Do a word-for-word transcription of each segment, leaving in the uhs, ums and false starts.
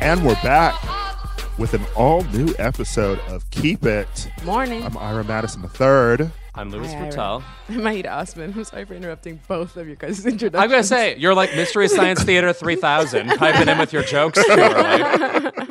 And we're back with an all-new episode of Keep It. Morning. I'm Ira Madison the third. I'm Louis Hi, Vertel. I'm Aida Osman. I'm sorry for interrupting both of your guys' introductions. I'm going to say, you're like Mystery Science Theater three thousand, piping in with your jokes too early.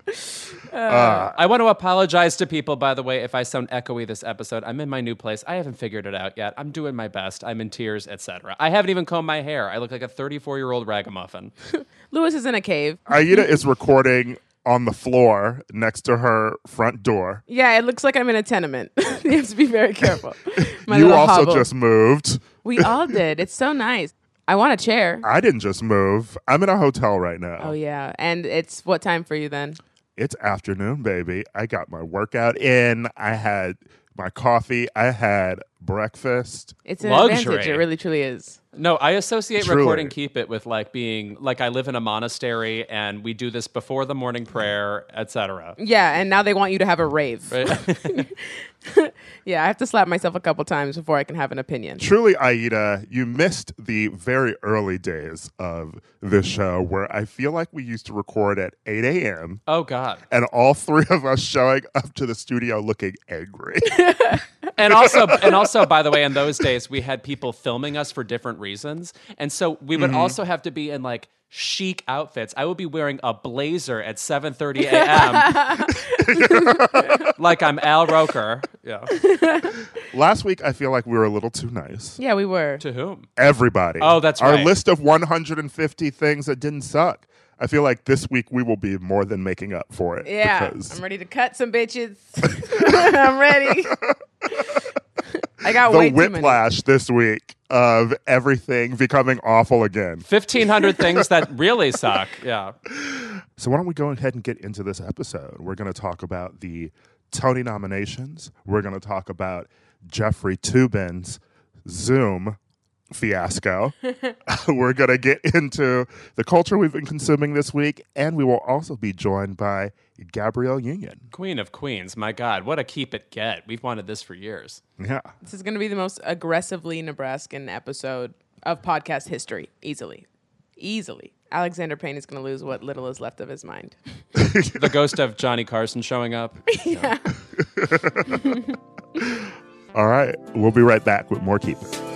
Uh, I want to apologize to people, by the way, if I sound echoey this episode. I'm in my new place. I haven't figured it out yet. I'm doing my best. I'm in tears, et cetera. I haven't even combed my hair. I look like a thirty-four-year-old ragamuffin. Louis is in a cave. Aida is recording on the floor next to her front door. Yeah, it looks like I'm in a tenement. You have to be very careful. My You little also hovel. just moved. We all did. It's so nice. I want a chair. I didn't just move. I'm in a hotel right now. Oh, yeah. And it's what time for you then? It's afternoon, baby. I got my workout in. I had my coffee. I had breakfast. It's an Luxury. advantage. It really, truly is. No, I associate Truly. recording Keep It with like being, like I live in a monastery and we do this before the morning prayer, et cetera. Yeah, and now they want you to have a rave. Right? Yeah, I have to slap myself a couple times before I can have an opinion. Truly, Aida, you missed the very early days of this show where I feel like we used to record at eight a.m. Oh, God. and all three of us showing up to the studio looking angry. And also, and also, by the way, in those days, we had people filming us for different reasons. And so we would Mm-hmm. also have to be in like chic outfits. I would be wearing a blazer at seven thirty a.m. like I'm Al Roker. Yeah. Last week, I feel like we were a little too nice. Yeah, we were. To whom? Everybody. Oh, that's Our right. list of one hundred fifty things that didn't suck. I feel like this week we will be more than making up for it. Yeah, because I'm ready to cut some bitches. I'm ready. I got the way too many. whiplash this week of everything becoming awful again. fifteen hundred things that really suck. Yeah. So why don't we go ahead and get into this episode? We're going to talk about the Tony nominations. We're going to talk about Jeffrey Toobin's Zoom fiasco. We're going to get into the culture we've been consuming this week, and we will also be joined by Gabrielle Union. Queen of Queens. My God, what a Keep It get. We've wanted this for years. Yeah. This is going to be the most aggressively Nebraskan episode of podcast history. Easily. Easily. Alexander Payne is going to lose what little is left of his mind. The ghost of Johnny Carson showing up. Yeah. All right. We'll be right back with more Keep It.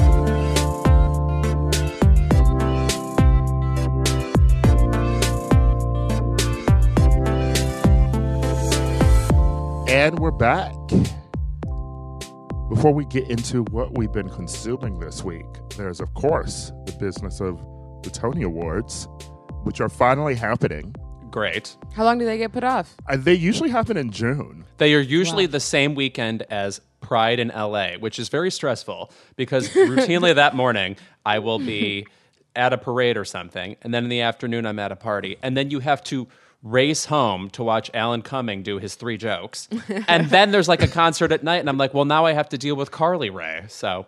And we're back. Before we get into what we've been consuming this week, there's, of course, the business of the Tony Awards, which are finally happening. Great. How long do they get put off? Uh, they usually happen in June. They are usually Wow. the same weekend as Pride in L A, which is very stressful because routinely that morning I will be at a parade or something, and then in the afternoon I'm at a party, and then you have to race home to watch Alan Cumming do his three jokes. And then there's like a concert at night, and I'm like, well, now I have to deal with Carly Rae. So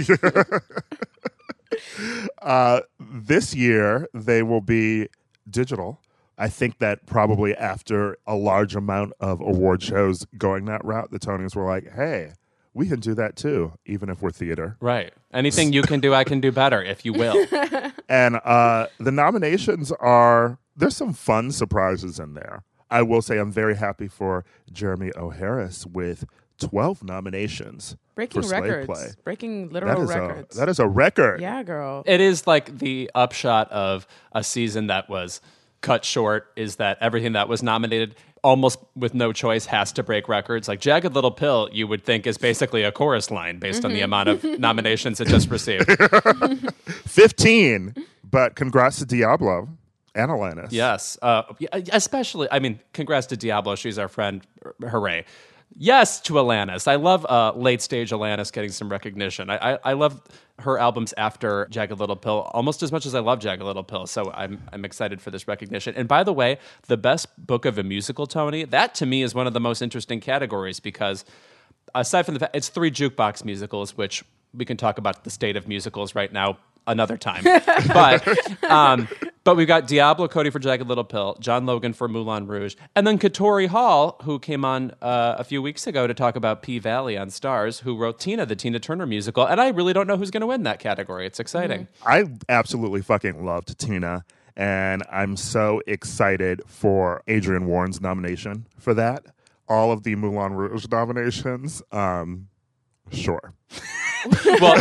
Uh, this year, they will be digital. I think that probably after a large amount of award shows going that route, the Tonys were like, hey, we can do that too, even if we're theater. right. Anything you can do, I can do better, if you will. And uh, the nominations are, there's some fun surprises in there. I will say I'm very happy for Jeremy O. Harris with twelve nominations Breaking for Slave records. Play. Breaking That literal is, records. a, that is a record. Yeah, girl. It is like the upshot of a season that was cut short is that everything that was nominated almost with no choice has to break records. Like Jagged Little Pill, you would think is basically a chorus line based on the amount of nominations it just received. fifteen, but congrats to Diablo and Alanis. Yes. Uh, yeah, especially, I mean, congrats to Diablo. She's our friend. Hooray. Yes to Alanis. I love uh, late stage Alanis getting some recognition. I, I, I love her albums after Jagged Little Pill almost as much as I love Jagged Little Pill. So I'm I'm excited for this recognition. And by the way, the best book of a musical, Tony, that to me is one of the most interesting categories because aside from the fact it's three jukebox musicals, which we can talk about the state of musicals right now another time. but um, but we've got Diablo Cody for Jagged Little Pill, John Logan for Moulin Rouge, and then Katori Hall, who came on uh, a few weeks ago to talk about P-Valley on Stars, who wrote Tina, the Tina Turner musical. And I really don't know who's going to win that category. It's exciting. I absolutely fucking loved Tina. and I'm so excited for Adrian Warren's nomination for that. All of the Moulin Rouge nominations, um, sure. Well,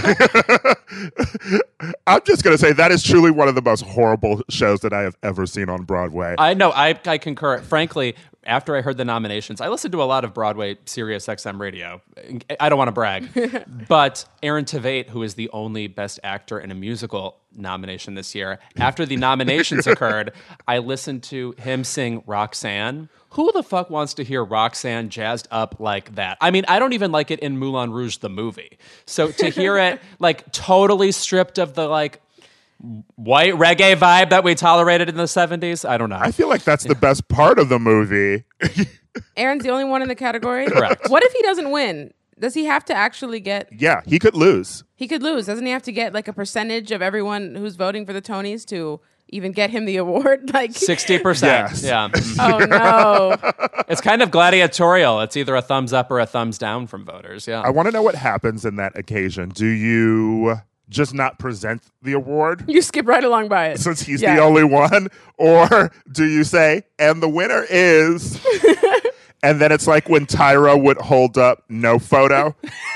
I'm just going to say that is truly one of the most horrible shows that I have ever seen on Broadway. I know, I, I concur. Frankly, after I heard the nominations, I listened to a lot of Broadway Sirius X M radio. I don't want to brag, but Aaron Tveit, who is the only Best Actor in a Musical nomination this year, after the nominations occurred, I listened to him sing Roxanne. Who the fuck wants to hear Roxanne jazzed up like that? I mean, I don't even like it in Moulin Rouge, the movie. So to hear it like totally stripped of the like white reggae vibe that we tolerated in the seventies, I don't know. I feel like that's the best part of the movie. Aaron's the only one in the category? Correct. What if he doesn't win? Does he have to actually get... Yeah, he could lose. He could lose. Doesn't he have to get like a percentage of everyone who's voting for the Tonys to even get him the award? Like sixty percent. Yes. Yeah. Oh, no. It's kind of gladiatorial. It's either a thumbs up or a thumbs down from voters. Yeah. I want to know what happens in that occasion. Do you just not present the award You skip right along by it. since he's Yeah. the only one? Or do you say, and the winner is... And then it's like when Tyra would hold up no photo.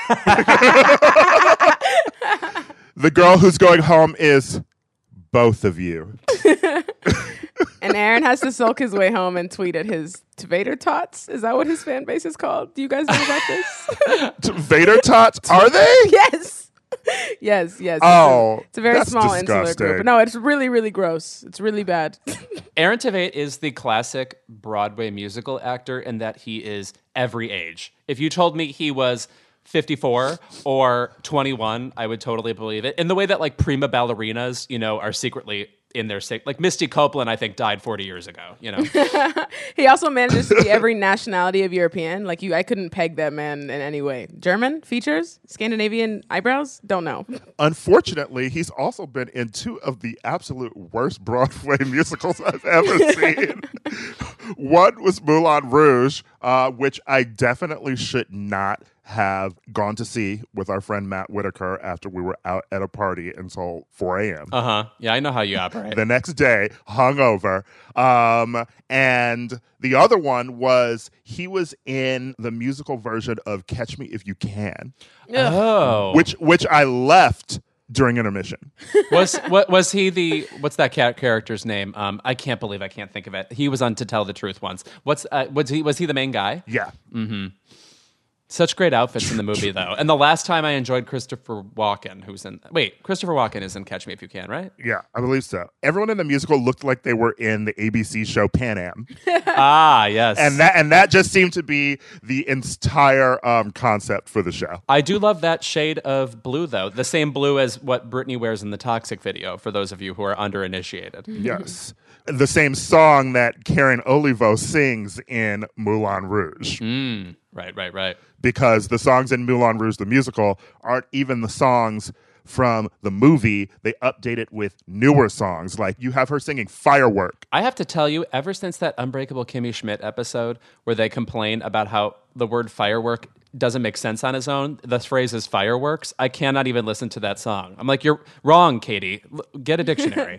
The girl who's going home is both of you. And Aaron has to sulk his way home and tweet at his Tvader Tots. Is that what his fan base is called? Do you guys know about this? Vader tots, are they? Yes. Yes, yes. Oh, it's a, it's a very that's small insular disgusting. group. No, it's really, really gross. It's really bad. Aaron Tveit is the classic Broadway musical actor in that he is every age. If you told me he was fifty-four or twenty-one, I would totally believe it. In the way that like prima ballerinas, you know, are secretly in their sick. Like Misty Copeland, I think, died forty years ago, you know. He also manages to be every nationality of European. Like you, I couldn't peg that man in any way. German features, Scandinavian eyebrows. Don't know. Unfortunately, he's also been in two of the absolute worst Broadway musicals I've ever seen. One was Moulin Rouge, uh, which I definitely should not have gone to see with our friend Matt Whitaker after we were out at a party until four a.m. Uh huh. Yeah, I know how you operate. The next day, hungover. Um, and the other one was he was in the musical version of Catch Me If You Can, Oh, which which I left during intermission. was what was he the what's that cat character's name? Um, I can't believe I can't think of it. He was on To Tell the Truth once. What's uh, was he was he the main guy? Yeah. Such great outfits in the movie, though. And the last time I enjoyed Christopher Walken, who's in... Wait, Christopher Walken is in Catch Me If You Can, right? Yeah, I believe so. Everyone in the musical looked like they were in the A B C show Pan Am. Ah, yes. And that and that just seemed to be the entire um, concept for the show. I do love that shade of blue, though. The same blue as what Britney wears in the Toxic video, for those of you who are underinitiated. Yes. The same song that Karen Olivo sings in Moulin Rouge. Mm, right, right, right. Because the songs in Moulin Rouge, the musical, aren't even the songs from the movie. They update it with newer songs. Like you have her singing Firework. I have to tell you, ever since that Unbreakable Kimmy Schmidt episode where they complain about how the word firework doesn't make sense on its own, the phrase is fireworks, I cannot even listen to that song. I'm like, you're wrong, Katie. L- get a dictionary.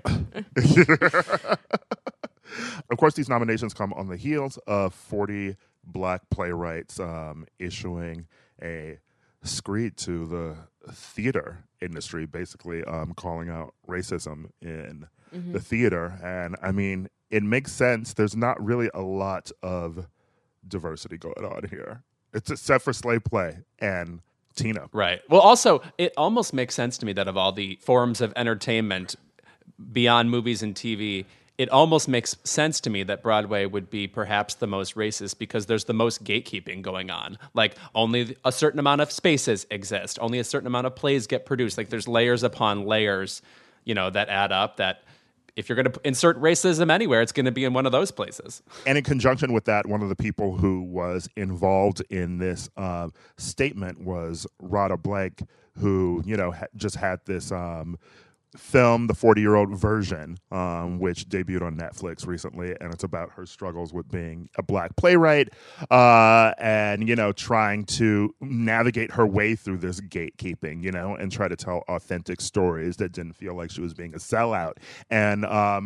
Of course, these nominations come on the heels of forty Black playwrights um, issuing a screed to the theater industry, basically um, calling out racism in mm-hmm. the theater. And I mean, it makes sense. There's not really a lot of diversity going on here. It's except for Slave Play and Tina. Right. Well, also, it almost makes sense to me that of all the forms of entertainment beyond movies and T V, it almost makes sense to me that Broadway would be perhaps the most racist because there's the most gatekeeping going on. Like, only a certain amount of spaces exist. Only a certain amount of plays get produced. Like, there's layers upon layers, you know, that add up that if you're going to insert racism anywhere, it's going to be in one of those places. And in conjunction with that, one of the people who was involved in this uh, statement was Rada Blank, who, you know, ha- just had this um, film, the forty-year-old version, um, which debuted on Netflix recently, and it's about her struggles with being a Black playwright uh, and, you know, trying to navigate her way through this gatekeeping, you know, and try to tell authentic stories that didn't feel like she was being a sellout. And um,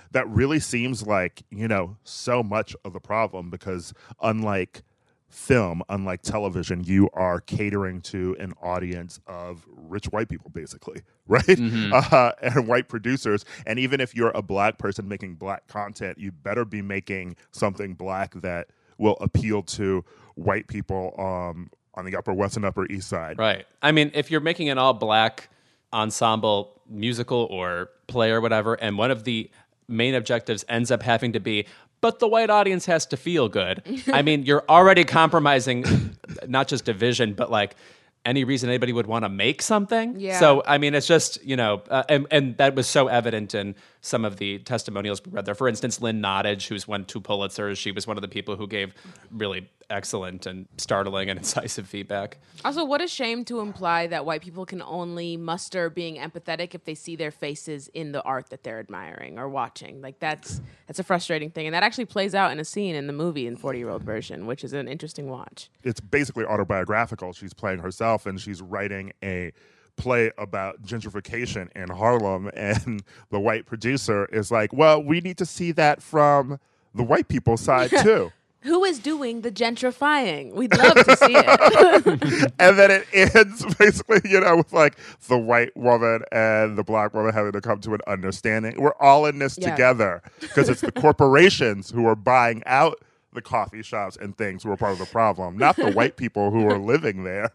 that really seems like, you know, so much of the problem because unlike film, unlike television, you are catering to an audience of rich white people, basically, right? Mm-hmm. Uh, and white producers. And even if you're a black person making black content, you better be making something black that will appeal to white people um, on the Upper West and Upper East Side. Right. I mean, if you're making an all-black ensemble musical or play or whatever, and one of the main objectives ends up having to be, but the white audience has to feel good. I mean, you're already compromising not just a vision, but like any reason anybody would want to make something. Yeah. So, I mean, it's just, you know, uh, and, and that was so evident in some of the testimonials we read there. For instance, Lynn Nottage, who's won two Pulitzers, she was one of the people who gave really excellent and startling and incisive feedback. Also, what a shame to imply that white people can only muster being empathetic if they see their faces in the art that they're admiring or watching. Like, that's that's a frustrating thing. And that actually plays out in a scene in the movie in forty-year-old version, which is an interesting watch. It's basically autobiographical. She's playing herself, and she's writing a play about gentrification in Harlem, and the white producer is like, well, we need to see that from the white people's side, too. Who is doing the gentrifying? We'd love to see it. And then it ends basically, you know, with like the white woman and the black woman having to come to an understanding. We're all in this Yeah. together because it's the corporations who are buying out the coffee shops and things who are part of the problem, not the white people who are living there.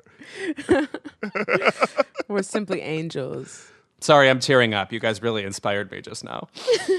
We're simply angels. Sorry, I'm tearing up. You guys really inspired me just now.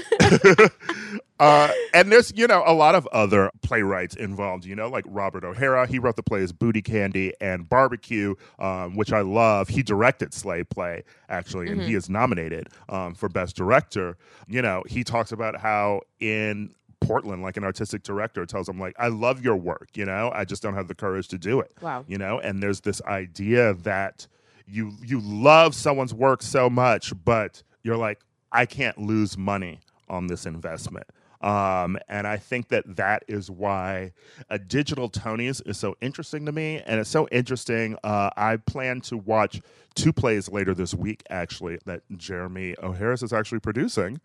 Uh, and there's, you know, a lot of other playwrights involved, you know, like Robert O'Hara. He wrote the plays Booty Candy and Barbecue, um, which I love. He directed Slave Play, actually, and mm-hmm. he is nominated um, for Best Director. You know, he talks about how in Portland, like an artistic director tells him, like, I love your work, you know, I just don't have the courage to do it. Wow. You know, and there's this idea that you you love someone's work so much, but you're like, I can't lose money on this investment. Um, and I think that that is why a digital Tonys is so interesting to me. And it's so interesting. Uh, I plan to watch two plays later this week, actually, that Jeremy O'Harris is actually producing.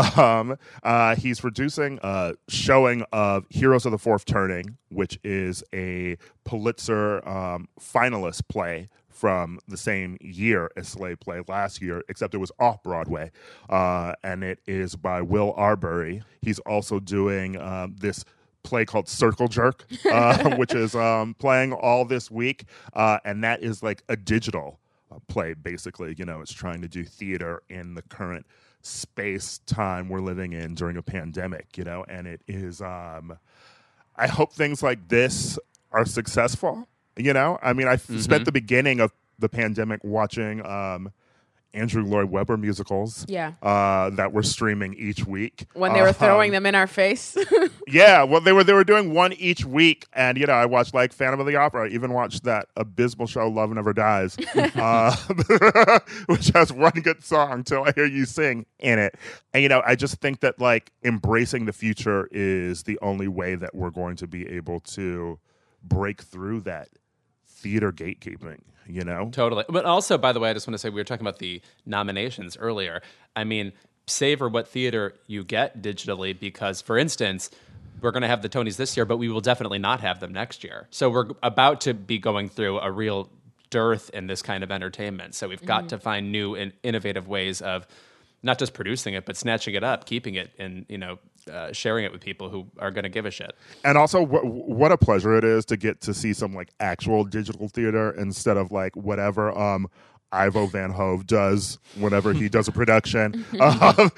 Um, uh, he's producing a showing of Heroes of the Fourth Turning, which is a Pulitzer um, finalist play from the same year as Slave Play last year, except it was off-Broadway. Uh, and it is by Will Arbery. He's also doing um, this play called Circle Jerk, uh, which is um, playing all this week. Uh, and that is like a digital uh, play, basically. You know, it's trying to do theater in the current space time we're living in during a pandemic, you know, and it is, um, I hope things like this are successful. You know, I mean, I mm-hmm. spent the beginning of the pandemic watching um, Andrew Lloyd Webber musicals yeah. uh, that were streaming each week. When they were uh, throwing um, them in our face. Yeah, well, they were they were doing one each week. And, you know, I watched, like, Phantom of the Opera. I even watched that abysmal show, Love Never Dies, uh, which has one good song, Till I Hear You Sing, in it. And, you know, I just think that, like, embracing the future is the only way that we're going to be able to break through that theater gatekeeping, you know? Totally. But also, by the way, I just want to say, we were talking about the nominations earlier. I mean, savor what theater you get digitally, because, for instance, we're going to have the Tonys this year, but we will definitely not have them next year. So we're about to be going through a real dearth in this kind of entertainment. So we've got mm-hmm. to find new and innovative ways of not just producing it, but snatching it up, keeping it, and, you know, uh, sharing it with people who are going to give a shit. And also, wh- what a pleasure it is to get to see some, like, actual digital theater instead of, like, whatever um, Ivo Van Hove does whenever he does a production. um,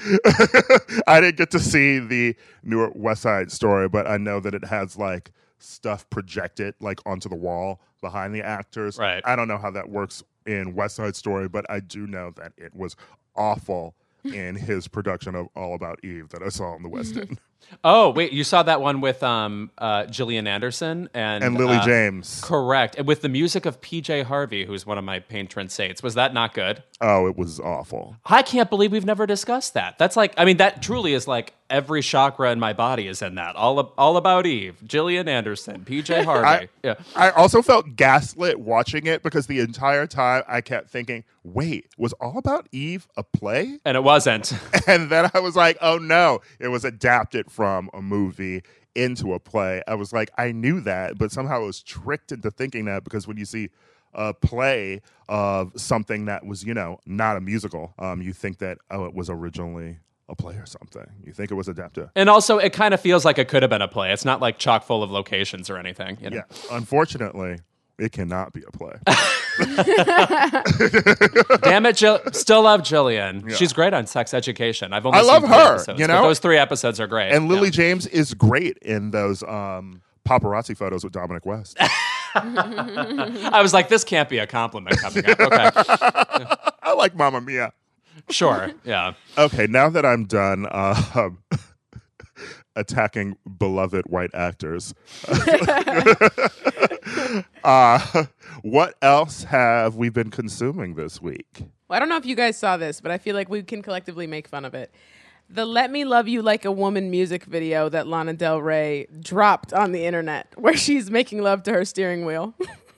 I didn't get to see the newer West Side Story, but I know that it has, like, stuff projected, like, onto the wall behind the actors. Right. I don't know how that works in West Side Story, but I do know that it was awful in his production of All About Eve that I saw in the West End. Oh, wait, you saw that one with um, uh, Gillian Anderson and and Lily uh, James. Correct. And with the music of P J Harvey, who's one of my patron saints. Was that not good? Oh, it was awful. I can't believe we've never discussed that. That's like, I mean, that truly is like every chakra in my body is in that. All all about Eve, Gillian Anderson, P J Harvey. I, yeah. I also felt gaslit watching it because the entire time I kept thinking, wait, was All About Eve a play? And it wasn't. And then I was like, oh no, it was adapted from a movie into a play. I was like, I knew that, but somehow I was tricked into thinking that because when you see a play of something that was, you know, not a musical, um, you think that, oh, it was originally a play or something. You think it was adapted. And also, it kind of feels like it could have been a play. It's not like chock full of locations or anything. You know? Yeah. Unfortunately, it cannot be a play. Damn it, Jill. Still love Jillian. Yeah. She's great on Sex Education. I've only I seen love three her, episodes, you but know? those three episodes are great. And Lily Yeah. James is great in those um, paparazzi photos with Dominic West. I was like, this can't be a compliment coming up. Okay. I like Mamma Mia. Sure. Yeah. Okay, now that I'm done uh, attacking beloved white actors, uh, what else have we been consuming this week? Well, I don't know if you guys saw this, but I feel like we can collectively make fun of it. The Let Me Love You Like a Woman music video that Lana Del Rey dropped on the internet, where she's making love to her steering wheel.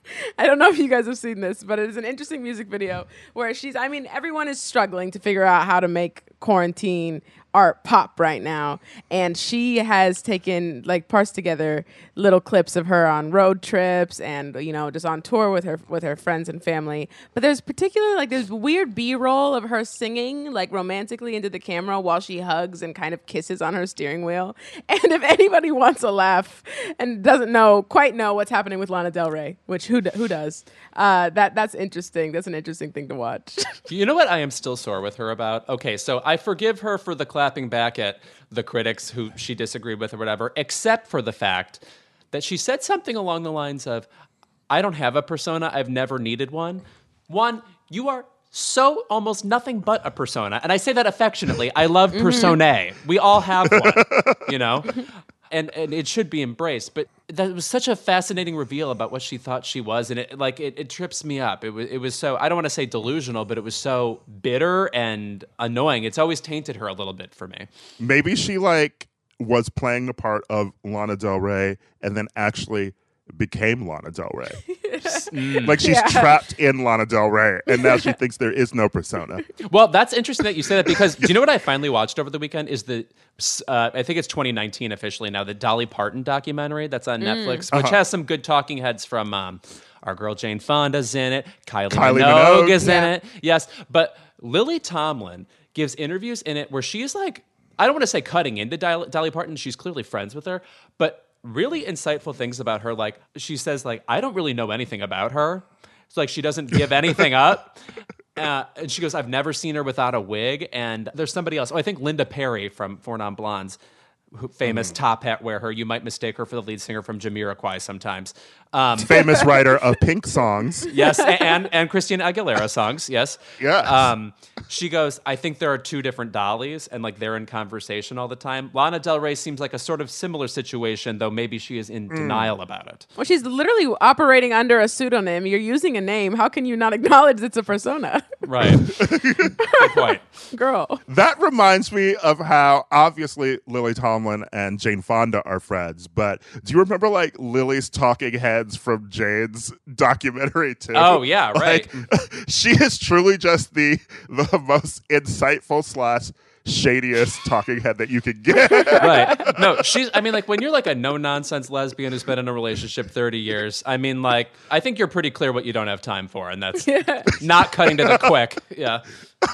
I don't know if you guys have seen this, but it is an interesting music video where she's, I mean, everyone is struggling to figure out how to make quarantine art pop right now. And she has taken, like, parsed together little clips of her on road trips and, you know, just on tour with her with her friends and family. But there's particularly, like, there's weird B-roll of her singing, like, romantically into the camera while she hugs and kind of kisses on her steering wheel. And if anybody wants a laugh and doesn't know, quite know what's happening with Lana Del Rey, which who, who does, uh, that that's interesting. That's an interesting thing to watch. You know what I am still sore with her about? Okay, so I forgive her for the clapping back at the critics who she disagreed with or whatever, except for the fact that she said something along the lines of, I don't have a persona, I've never needed one. One, you are so almost nothing but a persona. And I say that affectionately. I love Mm-hmm. personae. We all have one, you know? And and it should be embraced. But that was such a fascinating reveal about what she thought she was. And it like it, it trips me up. It was it was so, I don't want to say delusional, but it was so bitter and annoying. It's always tainted her a little bit for me. Maybe she like was playing the part of Lana Del Rey and then actually became Lana Del Rey. Like she's Yeah. trapped in Lana Del Rey and now she thinks there is no persona. Well, that's interesting that you say that because do you know what I finally watched over the weekend is the, uh, I think it's twenty nineteen officially now, the Dolly Parton documentary that's on Netflix, which Uh-huh. has some good talking heads from um, our girl Jane Fonda's in it, Kylie, Kylie Minogue, Minogue. is in Yeah. it, yes. But Lily Tomlin gives interviews in it where she is like, I don't want to say cutting into Dolly, Dolly Parton, she's clearly friends with her, but really insightful things about her. Like she says, like, I don't really know anything about her. It's like she doesn't give anything up. Uh, and she goes, I've never seen her without a wig. And there's somebody else. Oh, I think Linda Perry from Four Non Blondes, who, famous top hat wearer. You might mistake her for the lead singer from Jamiroquai sometimes. Um, Famous writer of Pink songs. yes, a- and and Christina Aguilera songs. Yes. Yes. Um, she goes, I think there are two different Dollies, and like they're in conversation all the time. Lana Del Rey seems like a sort of similar situation, though maybe she is in denial about it. Well, she's literally operating under a pseudonym. You're using a name. How can you not acknowledge it's a persona? Right. Good point. Girl. That reminds me of how obviously Lily Tomlin and Jane Fonda are friends, but do you remember like Lily's talking heads from Jane's documentary too? Oh, yeah, right. Like, she is truly just the the most insightful slash shadiest talking head that you could get. Right. No, she's, I mean, like, when you're like a no nonsense lesbian who's been in a relationship thirty years, I mean, like, I think you're pretty clear what you don't have time for, and that's not cutting to the quick. Yeah.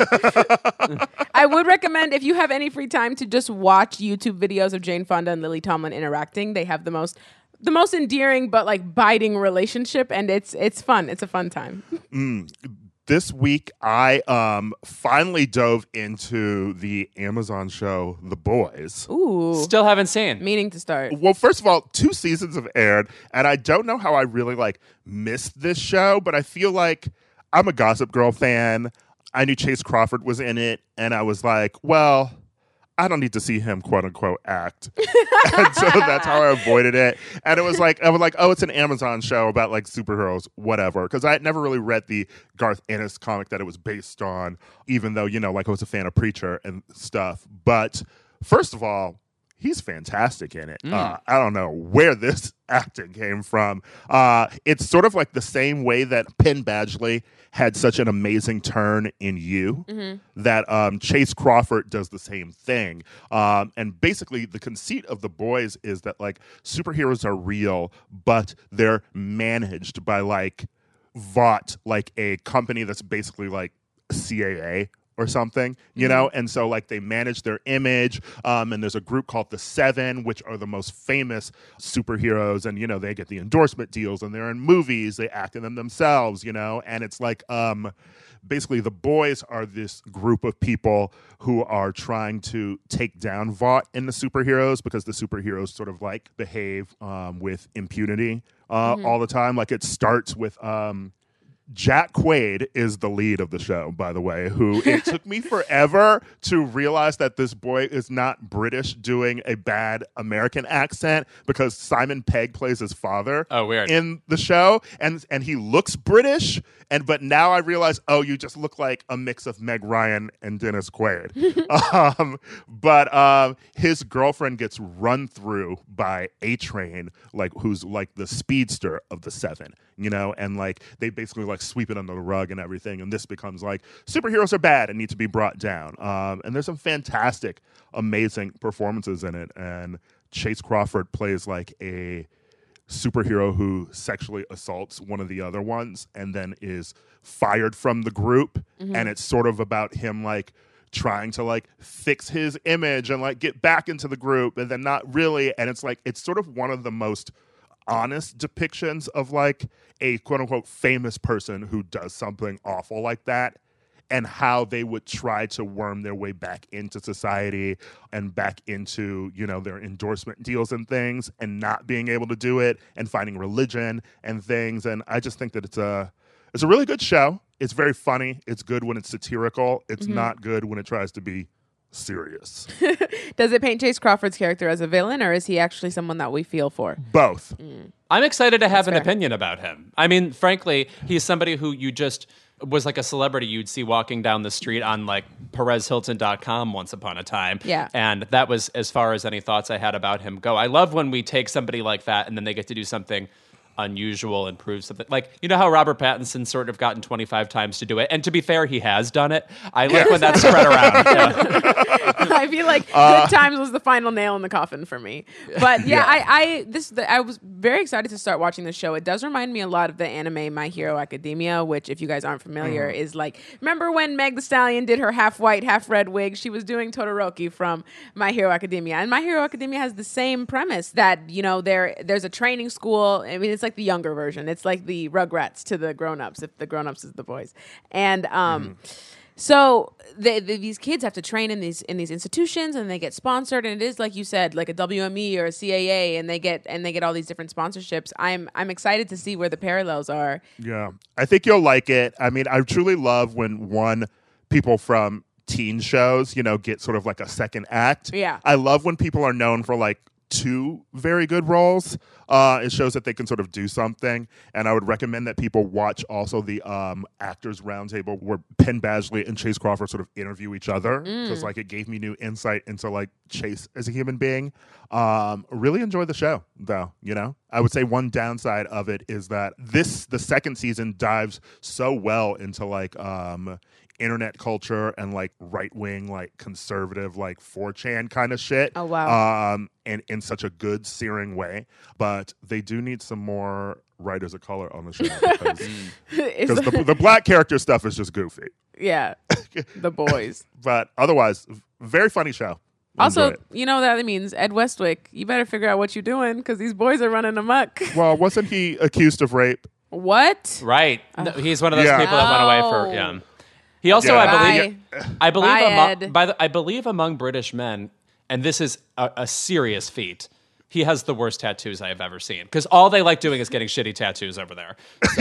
I would recommend if you have any free time to just watch YouTube videos of Jane Fonda and Lily Tomlin interacting. They have the most the most endearing but like biting relationship, and it's it's fun. It's a fun time. This week, I um finally dove into the Amazon show The Boys. Ooh. Still haven't seen. Meaning to start. Well, first of all, two seasons have aired, and I don't know how I really like missed this show, but I feel like I'm a Gossip Girl fan. I knew Chase Crawford was in it, and I was like, well, I don't need to see him, quote unquote, act. And so that's how I avoided it. And it was like, I was like, oh, it's an Amazon show about like superheroes, whatever. Because I had never really read the Garth Ennis comic that it was based on, even though, you know, like I was a fan of Preacher and stuff. But first of all, he's fantastic in it. Mm. Uh, I don't know where this acting came from. Uh, it's sort of like the same way that Penn Badgley had such an amazing turn in You, mm-hmm. that um, Chase Crawford does the same thing. Um, and basically, the conceit of The Boys is that like superheroes are real, but they're managed by like Vought, like a company that's basically like C A A or something, you mm-hmm. know? And so, like, they manage their image, um, and there's a group called the Seven, which are the most famous superheroes, and, you know, they get the endorsement deals, and they're in movies, they act in them themselves, you know? And it's like, um, basically, the Boys are this group of people who are trying to take down Vought in the superheroes, because the superheroes sort of, like, behave um, with impunity uh, mm-hmm. all the time. Like, it starts with... Um, Jack Quaid is the lead of the show, by the way, who it took me forever to realize that this boy is not British doing a bad American accent, because Simon Pegg plays his father oh, weird. in the show, and and he looks British, and but now I realize, oh, you just look like a mix of Meg Ryan and Dennis Quaid. um, but um, his girlfriend gets run through by A-Train, like who's like the speedster of the Seven, you know, and like they basically like sweep it under the rug and everything, and this becomes like superheroes are bad and need to be brought down. Um, and there's some fantastic, amazing performances in it, and Chase Crawford plays like a superhero who sexually assaults one of the other ones and then is fired from the group, mm-hmm. and it's sort of about him like trying to like fix his image and like get back into the group, and then not really, and it's like it's sort of one of the most honest depictions of like a quote unquote famous person who does something awful like that, and how they would try to worm their way back into society and back into, you know, their endorsement deals and things, and not being able to do it, and finding religion and things. And I just think that it's a it's a really good show. It's very funny. It's good when it's satirical. It's mm-hmm. not good when it tries to be serious. Does it paint Chase Crawford's character as a villain, or is he actually someone that we feel for? Both. Mm. I'm excited to have That's an fair. opinion about him. I mean, frankly, he's somebody who you just was like a celebrity you'd see walking down the street on like Perez Hilton dot com once upon a time. Yeah. And that was as far as any thoughts I had about him go. I love when we take somebody like that and then they get to do something unusual and prove something. Like, you know how Robert Pattinson sort of gotten twenty-five times to do it? And to be fair, he has done it. I like yeah. when that's spread around. Yeah. I feel like uh, Good Times was the final nail in the coffin for me. But yeah, yeah. I, I this the, I was very excited to start watching this show. It does remind me a lot of the anime My Hero Academia, which, if you guys aren't familiar, mm. is like, remember when Meg Thee Stallion did her half white, half red wig? She was doing Todoroki from My Hero Academia. And My Hero Academia has the same premise that, you know, there there's a training school. I mean, it's like the younger version. It's like the Rugrats to the grown-ups, if the grown-ups is the boys. And um, mm. so they, they, these kids have to train in these in these institutions, and they get sponsored. And it is, like you said, like a W M E or a C A A, and they get and they get all these different sponsorships. I'm I'm excited to see where the parallels are. Yeah, I think you'll like it. I mean, I truly love when one people from teen shows, you know, get sort of like a second act. Yeah, I love when people are known for like two very good roles. Uh, it shows that they can sort of do something, and I would recommend that people watch also the um, Actors Roundtable, where Penn Badgley and Chase Crawford sort of interview each other, because mm. like it gave me new insight into like Chase as a human being. Um, really enjoy the show, though. You know, I would say one downside of it is that this the second season dives so well into like um, internet culture and like right wing, like conservative, like four chan kind of shit. Oh wow! Um, and in such a good, searing way, but they do need some more writers of color on the show, because the, the black character stuff is just goofy. Yeah, the boys. But otherwise, very funny show. Also, you know what that means, Ed Westwick, you better figure out what you're doing, because these boys are running amok. Well, wasn't he accused of rape? What? Right. Uh, no, he's one of those yeah. people that went away for yeah. He also, yeah. I believe, Bye. I believe, Bye, among, Ed. by the, I believe among British men, and this is a, a serious feat, he has the worst tattoos I have ever seen, because all they like doing is getting shitty tattoos over there. So.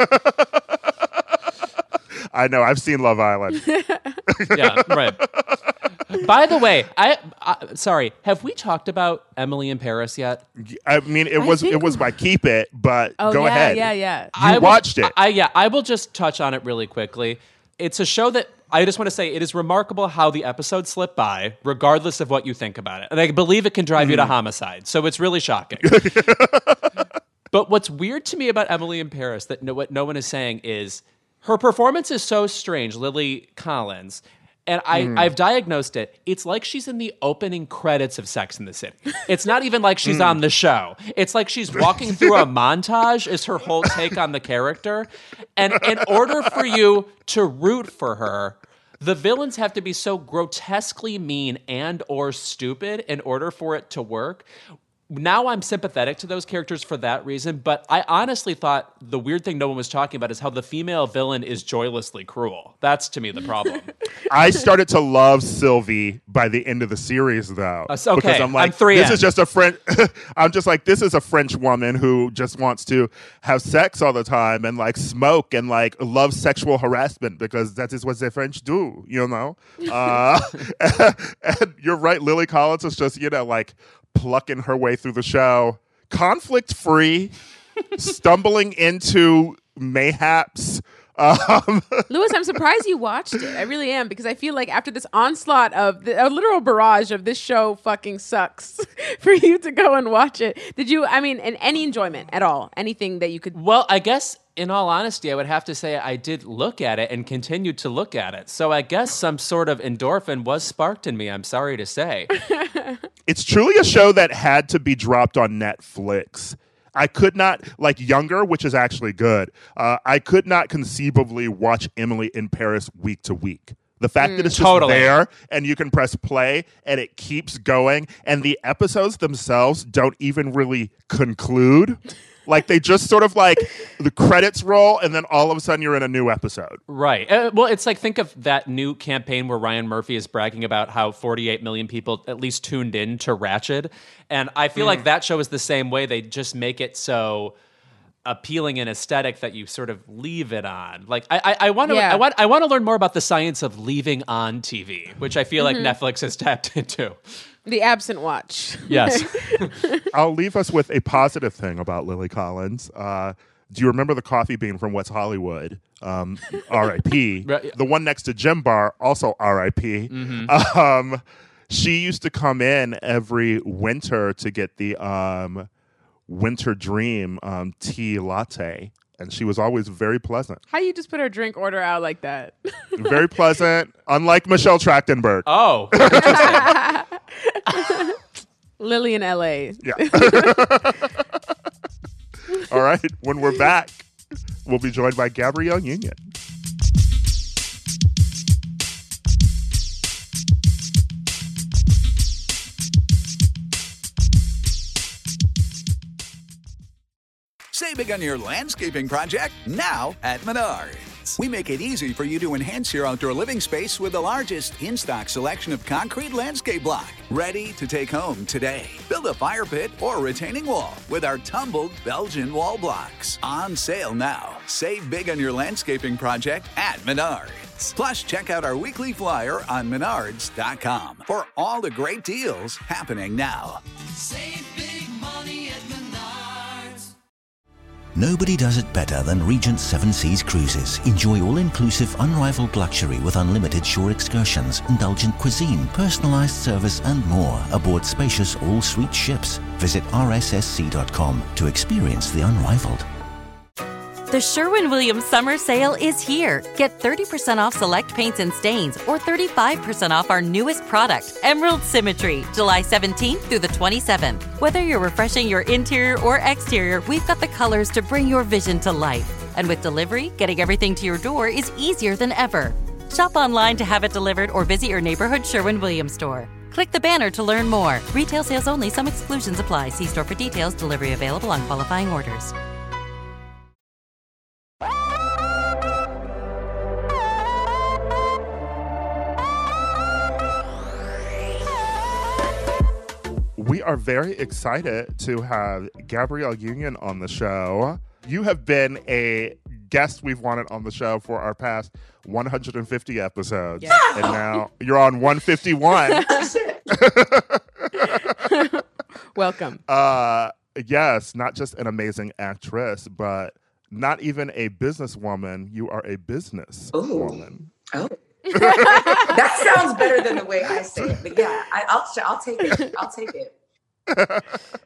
I know. I've seen Love Island. Yeah, right. By the way, I, I sorry, have we talked about Emily in Paris yet? I mean, it I was think- it was my keep it, but Oh, go yeah, ahead. yeah, yeah. You I will- watched it. I, I yeah, I will just touch on it really quickly. It's a show that I just want to say it is remarkable how the episode slipped by, regardless of what you think about it. And I believe it can drive mm. you to homicide. So it's really shocking. But what's weird to me about Emily in Paris that no, what no one is saying is her performance is so strange, Lily Collins. And I, mm. I've diagnosed it. It's like she's in the opening credits of Sex and the City. It's not even like she's mm. on the show. It's like she's walking through a montage is her whole take on the character. And in order for you to root for her, the villains have to be so grotesquely mean and or stupid in order for it to work. Now I'm sympathetic to those characters for that reason, but I honestly thought the weird thing no one was talking about is how the female villain is joylessly cruel. That's, to me, the problem. I started to love Sylvie by the end of the series, though. Uh, okay, because I'm like, I'm three this N. is just a French. I'm just like, this is a French woman who just wants to have sex all the time and like smoke and like love sexual harassment because that is what the French do, you know. Uh, and, and you're right, Lily Collins is just you know like. plucking her way through the show, conflict-free, stumbling into mayhaps. Um, Lewis, I'm surprised you watched it. I really am, because I feel like after this onslaught of the, a literal barrage of this show fucking sucks, for you to go and watch it. Did you, I mean, in any enjoyment at all? Anything that you could... Well, I guess... in all honesty, I would have to say I did look at it and continued to look at it. So I guess some sort of endorphin was sparked in me, I'm sorry to say. It's truly a show that had to be dropped on Netflix. I could not, like Younger, which is actually good, uh, I could not conceivably watch Emily in Paris week to week. The fact mm, that it's just totally. there and you can press play and it keeps going and the episodes themselves don't even really conclude. Like, they just sort of like the credits roll and then all of a sudden you're in a new episode. Right. Uh, well, it's like, think of that new campaign where Ryan Murphy is bragging about how forty-eight million people at least tuned in to Ratched. And I feel mm. like that show is the same way. They just make it so appealing and aesthetic that you sort of leave it on. Like, I, I, I want to, yeah. I want, I want to learn more about the science of leaving on T V, which I feel mm-hmm. like Netflix has tapped into. The absent watch. Yes. I'll leave us with a positive thing about Lily Collins. Uh, do you remember the coffee bean from West Hollywood? Um, R I P Right. The one next to Gym Bar, also R I P Mm-hmm. Um, she used to come in every winter to get the um, Winter Dream um, tea latte. And she was always very pleasant. How do you just put her drink order out like that? Very pleasant, unlike Michelle Trachtenberg. Oh, Lily in L A. Yeah. All right. When we're back, we'll be joined by Gabrielle Union. Save big on your landscaping project now at Menards. We make it easy for you to enhance your outdoor living space with the largest in-stock selection of concrete landscape block. Ready to take home today. Build a fire pit or retaining wall with our tumbled Belgian wall blocks. On sale now. Save big on your landscaping project at Menards. Plus, check out our weekly flyer on menards dot com for all the great deals happening now. Save big money at Menards. Nobody does it better than Regent Seven Seas Cruises. Enjoy all-inclusive, unrivaled luxury with unlimited shore excursions, indulgent cuisine, personalized service, and more aboard spacious all-suite ships. Visit r s s c dot com to experience the unrivaled. The Sherwin-Williams Summer Sale is here. Get thirty percent off select paints and stains or thirty-five percent off our newest product, Emerald Symmetry, July seventeenth through the twenty-seventh. Whether you're refreshing your interior or exterior, we've got the colors to bring your vision to life. And with delivery, getting everything to your door is easier than ever. Shop online to have it delivered or visit your neighborhood Sherwin-Williams store. Click the banner to learn more. Retail sales only. Some exclusions apply. See store for details. Delivery available on qualifying orders. We are very excited to have Gabrielle Union on the show. You have been a guest we've wanted on the show for our past one hundred fifty episodes. Yeah. And now you're on one fifty-one. Welcome. Uh, yes, not just an amazing actress, but not even a businesswoman. You are a business Ooh. woman. Oh. That sounds better than the way I say it. But yeah, I, I'll I'll take it. I'll take it.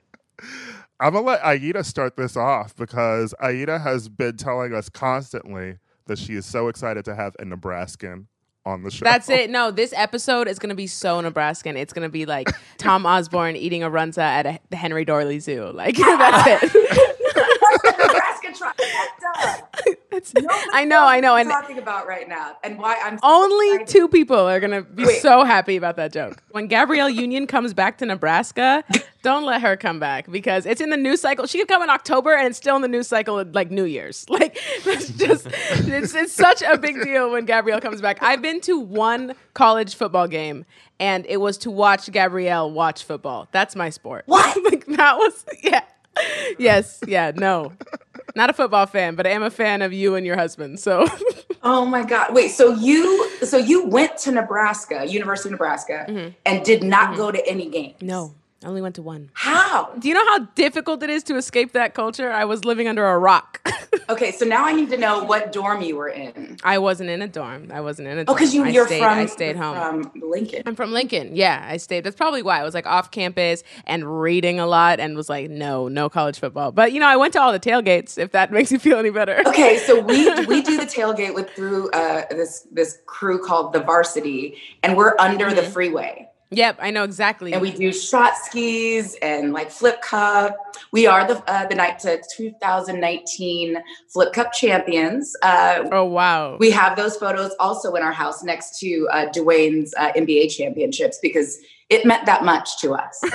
I'm gonna let Aida start this off because Aida has been telling us constantly that she is so excited to have a Nebraskan on the show. That's it. No, this episode is going to be so Nebraskan. It's going to be like Tom Osborne eating a runza at a, the Henry Dorley Zoo. Like, that's it. Nebraska trifecta. It's, I know, I know. What And I'm talking about right now, and why I'm so only excited. two people are going to be Wait. so happy about that joke. When Gabrielle Union comes back to Nebraska, don't let her come back because it's in the news cycle. She could come in October and it's still in the news cycle at like New Year's. Like, that's just, it's, it's such a big deal when Gabrielle comes back. I've been to one college football game and it was to watch Gabrielle watch football. That's my sport. What? Like, that was, yeah. Yes, yeah, no. Not a football fan, but I am a fan of you and your husband. So, Oh my God! Wait, so you so you went to Nebraska, University of Nebraska, Mm-hmm. and did not go to any games? no, I only went to one. How? Do you know how difficult it is to escape that culture? I was living under a rock. Okay, so now I need to know what dorm you were in. I wasn't in a dorm. I wasn't in a Oh, dorm. because you I you're stayed, from I stayed home. from Lincoln. I'm from Lincoln. Yeah, I stayed. That's probably why I was like off campus and reading a lot and was like, no, no college football. But you know, I went to all the tailgates. If that makes you feel any better. Okay, so we we do the tailgate with through uh, this this crew called the Varsity, and we're under Mm-hmm. the freeway. Yep, I know exactly. And we do shot skis and like flip cup. We are the uh, the night to two thousand nineteen flip cup champions. Uh, oh wow. we have those photos also in our house next to uh, Dwayne's uh, N B A championships because it meant that much to us.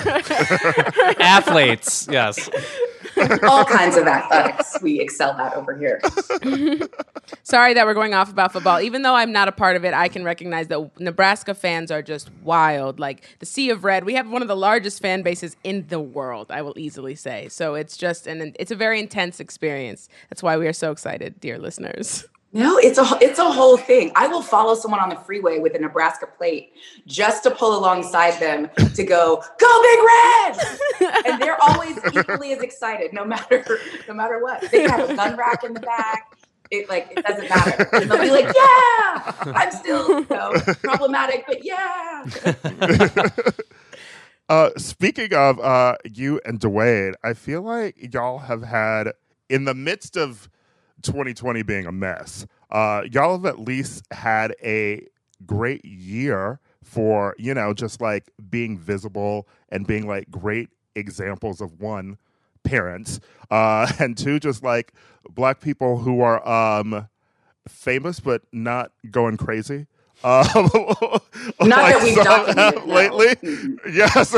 Athletes, yes. All kinds of athletics we excel at over here. Sorry that we're going off about football. Even though I'm not a part of it, I can recognize that Nebraska fans are just wild. Like the Sea of Red, we have one of the largest fan bases in the world, I will easily say. So it's just an it's a very intense experience. That's why we are so excited, dear listeners. No, it's a it's a whole thing. I will follow someone on the freeway with a Nebraska plate just to pull alongside them to go, go Big Red! And they're always equally as excited, no matter no matter what. They can have a gun rack in the back. It like it doesn't matter. And they'll be like, yeah, I'm still you know, problematic, but yeah. Uh, speaking of uh, you and Dwayne, I feel like y'all have had, in the midst of twenty twenty being a mess, uh, y'all have at least had a great year for, you know, just like being visible and being like great examples of one, parents, uh, and two, just like black people who are um, famous but not going crazy. Um, Not like that we've some documented, have no. lately. Mhm. Yes.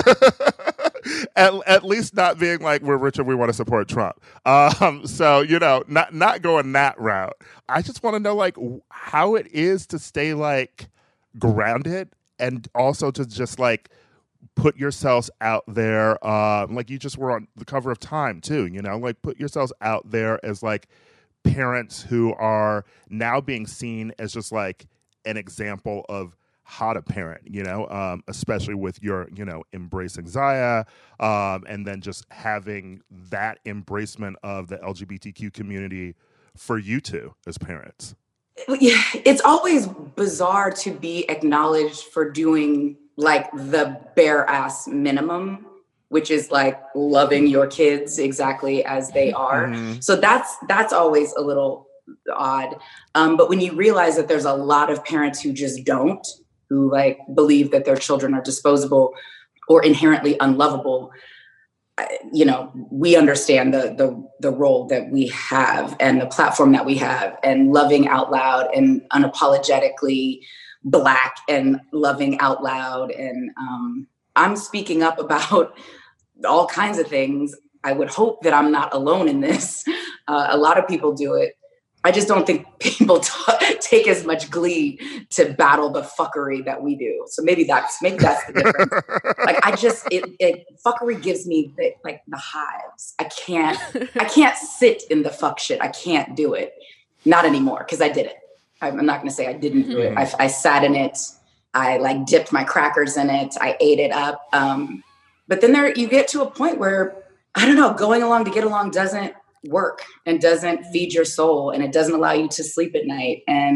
at, at least not being like, we're rich and we want to support Trump. Um, so, you know, not not going that route. I just want to know, like, w- how it is to stay, like, grounded and also to just, like, put yourselves out there. Um, like, you just were on the cover of Time, too, you know? Like, put yourselves out there as, like, parents who are now being seen as just, like, an example of how to parent, you know, um, especially with your, you know, embracing Zaya, um, and then just having that embracement of the L G B T Q community for you two as parents. Yeah, it's always bizarre to be acknowledged for doing like the bare ass minimum, which is like loving your kids exactly as they are. Mhm. So that's that's always a little odd. Um, but when you realize that there's a lot of parents who just don't, who like believe that their children are disposable or inherently unlovable, I- you know, we understand the the the role that we have and the platform that we have, and loving out loud and unapologetically Black and loving out loud. And um, I'm speaking up about all kinds of things. I would hope that I'm not alone in this. Uh, a lot of people do it. I just don't think people t- take as much glee to battle the fuckery that we do. So maybe that's maybe that's the difference. Like I just it, it fuckery gives me the, like the hives. I can't I can't sit in the fuck shit. I can't do it. Not anymore because I did it. I'm I'm not going to say I didn't do it. I, I sat in it. I like dipped my crackers in it. I ate it up. Um, but then there you get to a point where I don't know, going along to get along doesn't work and doesn't feed your soul, and it doesn't allow you to sleep at night. And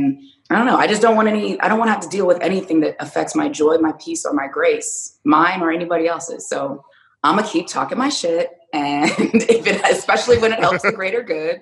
I don't know. I just don't want any, I don't want to have to deal with anything that affects my joy, my peace, or my grace, mine or anybody else's. So I'm going to keep talking my shit. And if it, especially when it helps the greater good,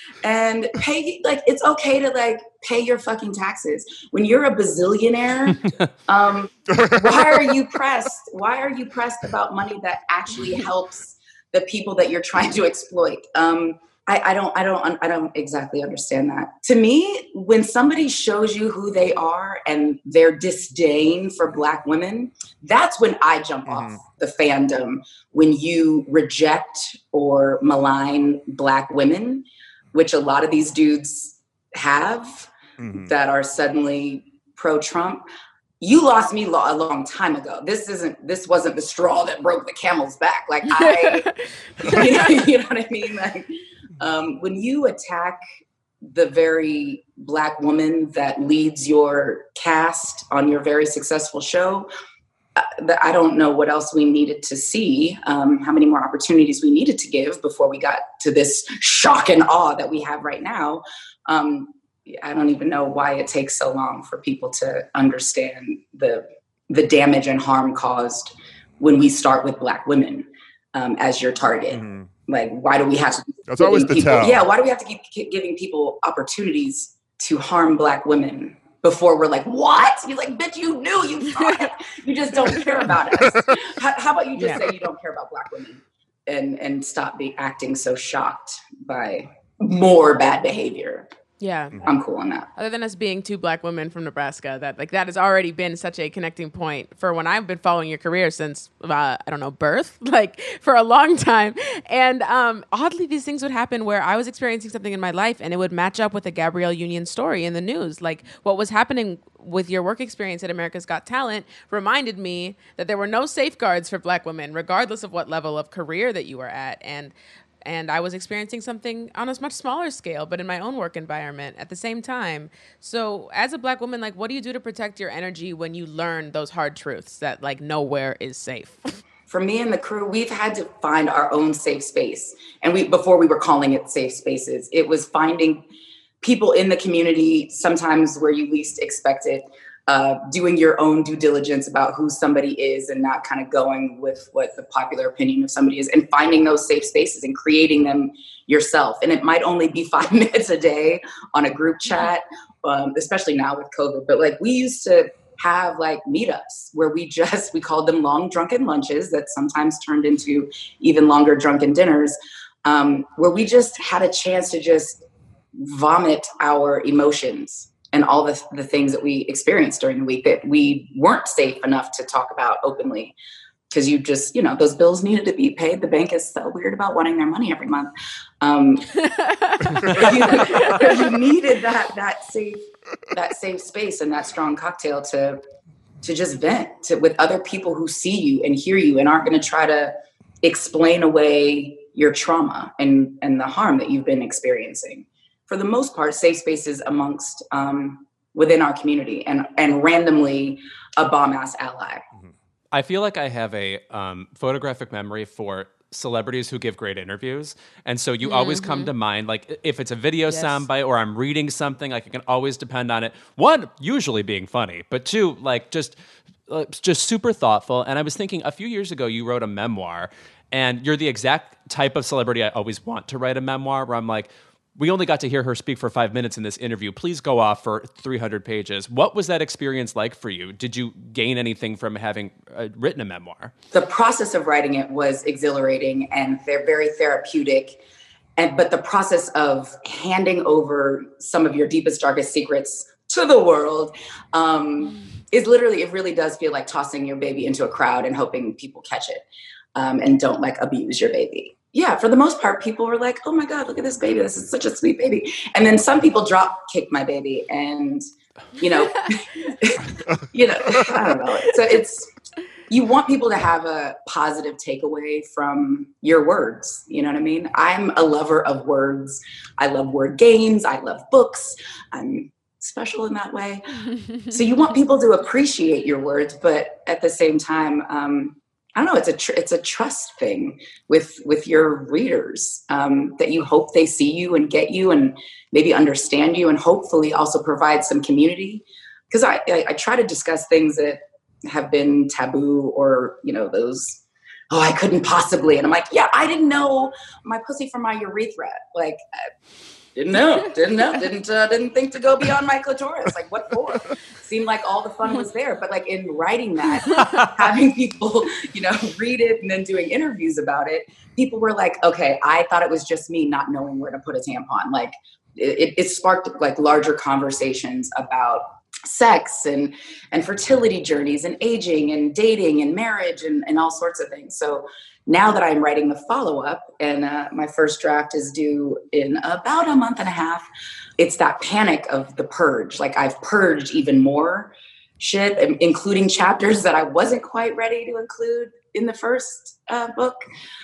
and pay, like, it's okay to like pay your fucking taxes. When you're a bazillionaire, um, why are you pressed? Why are you pressed about money that actually helps the people that you're trying to exploit? Um, I, I don't, I don't, I don't exactly understand that. To me, when somebody shows you who they are and their disdain for Black women, that's when I jump mm-hmm. off the fandom. When you reject or malign Black women, which a lot of these dudes have, mm-hmm. that are suddenly pro-Trump. You lost me lo- a long time ago. This isn't, this wasn't the straw that broke the camel's back. Like I, you know, you know what I mean? Like, um, when you attack the very Black woman that leads your cast on your very successful show, uh, the, I don't know what else we needed to see, um, how many more opportunities we needed to give before we got to this shock and awe that we have right now. Um, I don't even know why it takes so long for people to understand the the damage and harm caused when we start with Black women um, as your target. Mm-hmm. Like, why do we have to? That's always the people, tell. Yeah, why do we have to keep, keep giving people opportunities to harm Black women before we're like, what? You're like, bitch, you knew, you saw it. You just don't care about us. How, how about you just yeah. say you don't care about Black women and and stop being acting so shocked by more bad behavior? Yeah. I'm cool on that. Other than us being two Black women from Nebraska, that like that has already been such a connecting point for when I've been following your career since, uh, I don't know, birth, like for a long time. And um, oddly, these things would happen where I was experiencing something in my life and it would match up with a Gabrielle Union story in the news. Like what was happening with your work experience at America's Got Talent reminded me that there were no safeguards for Black women, regardless of what level of career that you were at. And And I was experiencing something on a much smaller scale, but in my own work environment at the same time. So as a Black woman, like, what do you do to protect your energy when you learn those hard truths that, like, nowhere is safe? For me and the crew, we've had to find our own safe space. And we before we were calling it safe spaces, it was finding people in the community, sometimes where you least expect it, uh, doing your own due diligence about who somebody is and not kind of going with what the popular opinion of somebody is, and finding those safe spaces and creating them yourself. And it might only be five minutes a day on a group chat, um, especially now with COVID. But like we used to have like meetups where we just, we called them long drunken lunches that sometimes turned into even longer drunken dinners, um, where we just had a chance to just vomit our emotions and all the, the things that we experienced during the week that we weren't safe enough to talk about openly. Because you just, you know, those bills needed to be paid. The bank is so weird about wanting their money every month. Um, you, you needed that that safe that safe space and that strong cocktail to to just vent to with other people who see you and hear you and aren't going to try to explain away your trauma and and the harm that you've been experiencing. For the most part, safe spaces amongst um, within our community and and randomly a bomb ass ally. Mm-hmm. I feel like I have a um, photographic memory for celebrities who give great interviews. And so you mm-hmm. always come to mind, like if it's a video yes. soundbite or I'm reading something, like I can always depend on it. One, usually being funny, but two, like just, uh, just super thoughtful. And I was thinking a few years ago, you wrote a memoir and you're the exact type of celebrity I always want to write a memoir where I'm like, we only got to hear her speak for five minutes in this interview. Please go off for three hundred pages. What was that experience like for you? Did you gain anything from having uh, written a memoir? The process of writing it was exhilarating and they're very therapeutic. And but the process of handing over some of your deepest, darkest secrets to the world um, is literally, it really does feel like tossing your baby into a crowd and hoping people catch it um, and don't like abuse your baby. Yeah, for the most part, people were like, oh my God, look at this baby. This is such a sweet baby. And then some people drop kick my baby and, you know, you know, I don't know. So it's, you want people to have a positive takeaway from your words. You know what I mean? I'm a lover of words. I love word games. I love books. I'm special in that way. So you want people to appreciate your words, but at the same time, um, I don't know, it's a, tr- it's a trust thing with, with your readers, um, that you hope they see you and get you and maybe understand you and hopefully also provide some community. Cause I, I, I try to discuss things that have been taboo or, you know, those, oh, I couldn't possibly. And I'm like, yeah, I didn't know my pussy from my urethra. Like, I didn't know, didn't know, didn't, uh, didn't think to go beyond my clitoris. Like, what for? Seemed like all the fun was there. But like in writing that, having people, you know, read it and then doing interviews about it, people were like, okay, I thought it was just me not knowing where to put a tampon. Like it, it sparked like larger conversations about sex and, and fertility journeys and aging and dating and marriage and, and all sorts of things. So now that I'm writing the follow-up and uh, my first draft is due in about a month and a half, it's that panic of the purge. Like I've purged even more shit, including chapters that I wasn't quite ready to include in the first uh, book.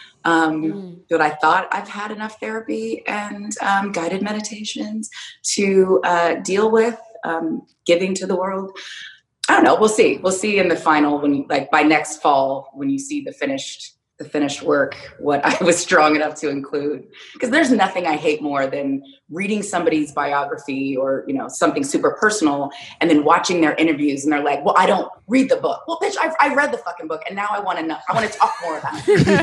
Um, mm. But I thought I've had enough therapy and um, guided meditations to uh, deal with um, giving to the world. I don't know. We'll see. We'll see in the final when, like, by next fall, when you see the finished the finished work, what I was strong enough to include. Because there's nothing I hate more than reading somebody's biography or, you know, something super personal and then watching their interviews and they're like, well, I don't read the book. Well, bitch, I, I read the fucking book and now I want to know. I want to talk more about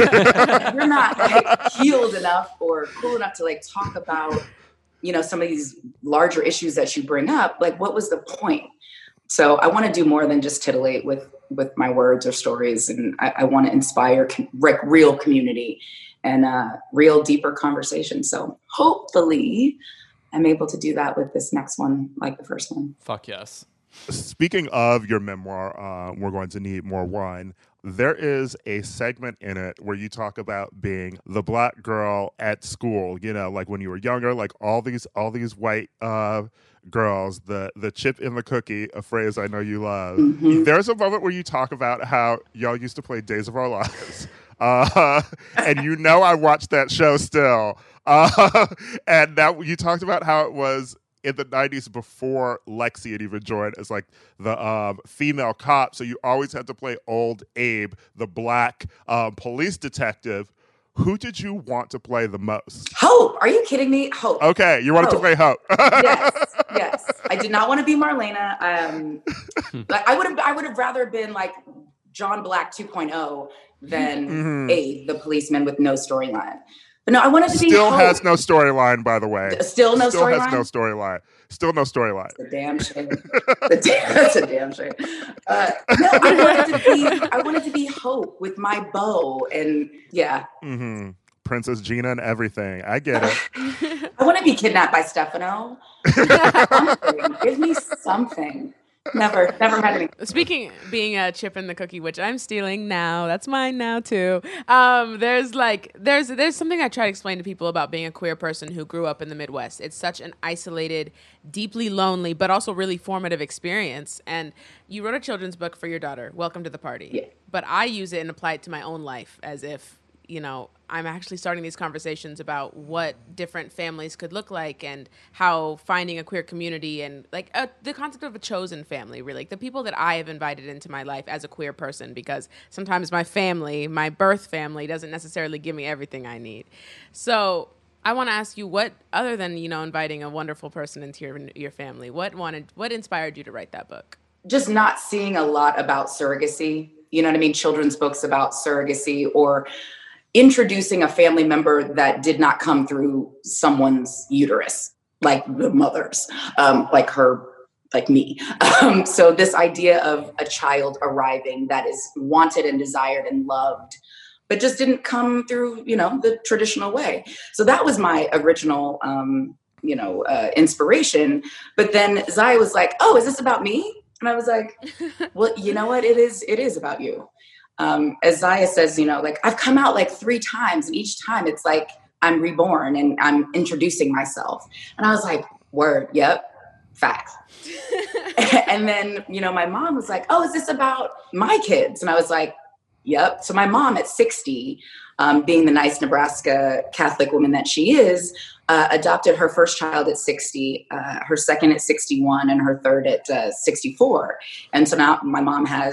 it. You're not like healed enough or cool enough to like talk about, you know, some of these larger issues that you bring up. Like, what was the point? So I want to do more than just titillate with, with my words or stories. And I, I want to inspire com- re- real community and uh, real deeper conversation. So hopefully I'm able to do that with this next one, like the first one. Fuck yes. Speaking of your memoir, uh, We're Going to Need More Wine, there is a segment in it where you talk about being the black girl at school, you know, like when you were younger, like all these all these white uh, girls, the the chip in the cookie, a phrase I know you love. Mm-hmm. There's a moment where you talk about how y'all used to play Days of Our Lives. Uh, and you know I watched that show still. Uh, and that you talked about how it was in the nineties before Lexi had even joined as like the um, female cop. So you always had to play old Abe, the black um, police detective. Who did you want to play the most? Hope. Are you kidding me? Hope. Okay, you wanted Hope. to play Hope. yes, yes. I did not want to be Marlena. Um, like I would have. I would have rather been like John Black two point oh than mm-hmm. Abe, the policeman with no storyline. But no, I wanted to be Still Hope. has no storyline, by the way. Still no Still storyline? has no storyline. Still no storyline. That's a damn shame. the damn, that's a damn shame. Uh, no, I wanted to be. I wanted to be Hope with my bow, and yeah. Mm-hmm. Princess Gina and everything. I get it. I want to be kidnapped by Stefano. Something. Give me something. Never, never had any. Speaking being a chip in the cookie, which I'm stealing now. That's mine now too. Um, there's like there's there's something I try to explain to people about being a queer person who grew up in the Midwest. It's such an isolated, deeply lonely, but also really formative experience. And you wrote a children's book for your daughter, Welcome to the Party. Yeah. But I use it and apply it to my own life as if, you know, I'm actually starting these conversations about what different families could look like and how finding a queer community and like uh, the concept of a chosen family, really, like the people that I have invited into my life as a queer person, because sometimes my family, my birth family, doesn't necessarily give me everything I need. So I want to ask you, what, other than, you know, inviting a wonderful person into your, your family, what wanted, what inspired you to write that book? Just not seeing a lot about surrogacy, you know what I mean? Children's books about surrogacy or introducing a family member that did not come through someone's uterus, like the mother's, um, like her, like me. Um, so this idea of a child arriving that is wanted and desired and loved, but just didn't come through, you know, the traditional way. So that was my original, um, you know, uh, inspiration. But then Zaya was like, oh, is this about me? And I was like, well, you know what? It is, it is about you. Um, as Zaya says, you know, like I've come out like three times and each time it's like I'm reborn and I'm introducing myself. And I was like, word, yep, fact. And then, you know, my mom was like, oh, is this about my kids? And I was like, yep. So my mom at sixty, um, being the nice Nebraska Catholic woman that she is, uh, adopted her first child at sixty, uh, her second at sixty-one, and her third at uh, sixty-four. And so now my mom has